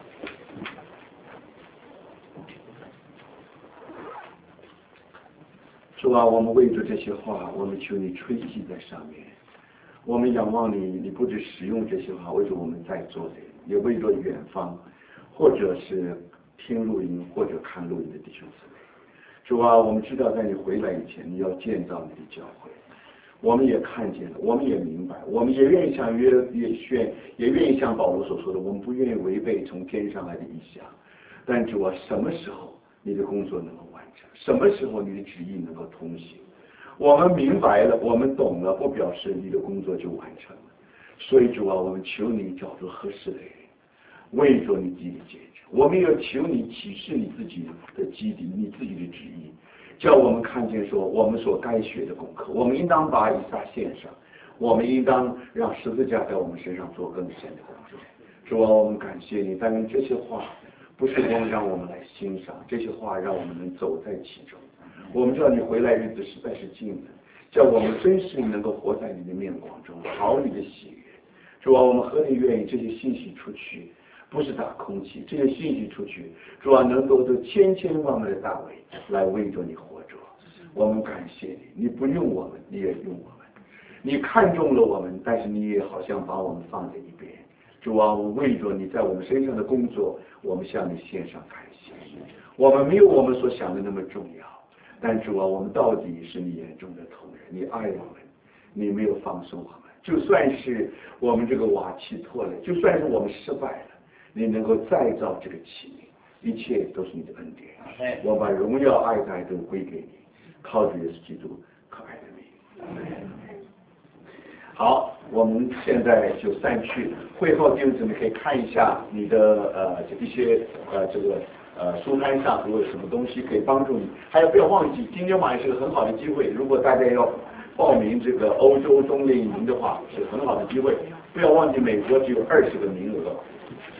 主啊，我们为着这些话，我们求你吹气在上面。我们仰望你，你不只使用这些话，为着我们在座的人，也为着远方，或者是听录音或者看录音的弟兄姊妹。主啊，我们知道在你回来以前，你要建造你的教会。我们也看见了，我们也明白，我们也愿意像也愿意像保罗所说的，我们不愿意违背从天上来的意象。但主啊，什么时候你的工作能够完成？什么时候你的旨意能够通行？我们明白了，我们懂了，不表示你的工作就完成了。所以主啊，我们求你找出合适的人，为着你自己的见证。我们也求你启示你自己的基底，你自己的旨意。叫我们看见说，我们所该学的功课，我们应当把以撒献上，我们应当让十字架在我们身上做更深的工作。主啊，我们感谢你，但愿这些话不是光让我们来欣赏，这些话让我们能走在其中。我们知道你回来日子实在是近了，叫我们真实能够活在你的面光中，讨你的喜悦。主啊，我们何等愿意这些信息出去，不是打空气，这些信息出去，主啊，能够得千千万万的大卫来为着你活着。我们感谢你，你不用我们，你也用我们。你看中了我们，但是你也好像把我们放在一边。主啊，我为着你在我们身上的工作，我们向你献上感谢。我们没有我们所想的那么重要，但主啊，我们到底是你眼中的同人，你爱我们，你没有放松我们。就算是我们这个瓦器破了，就算是我们失败了，你能够再造这个器皿，一切都是你的恩典。我把荣耀爱戴都归给你，靠着耶稣基督可爱的名。好，我们现在就散去。会后弟兄姊妹可以看一下你的一些书摊上如果有什么东西可以帮助你。还有不要忘记，今天晚上是个很好的机会，如果大家要报名这个欧洲冬令营的话，是很好的机会。不要忘记，美国只有20个名额。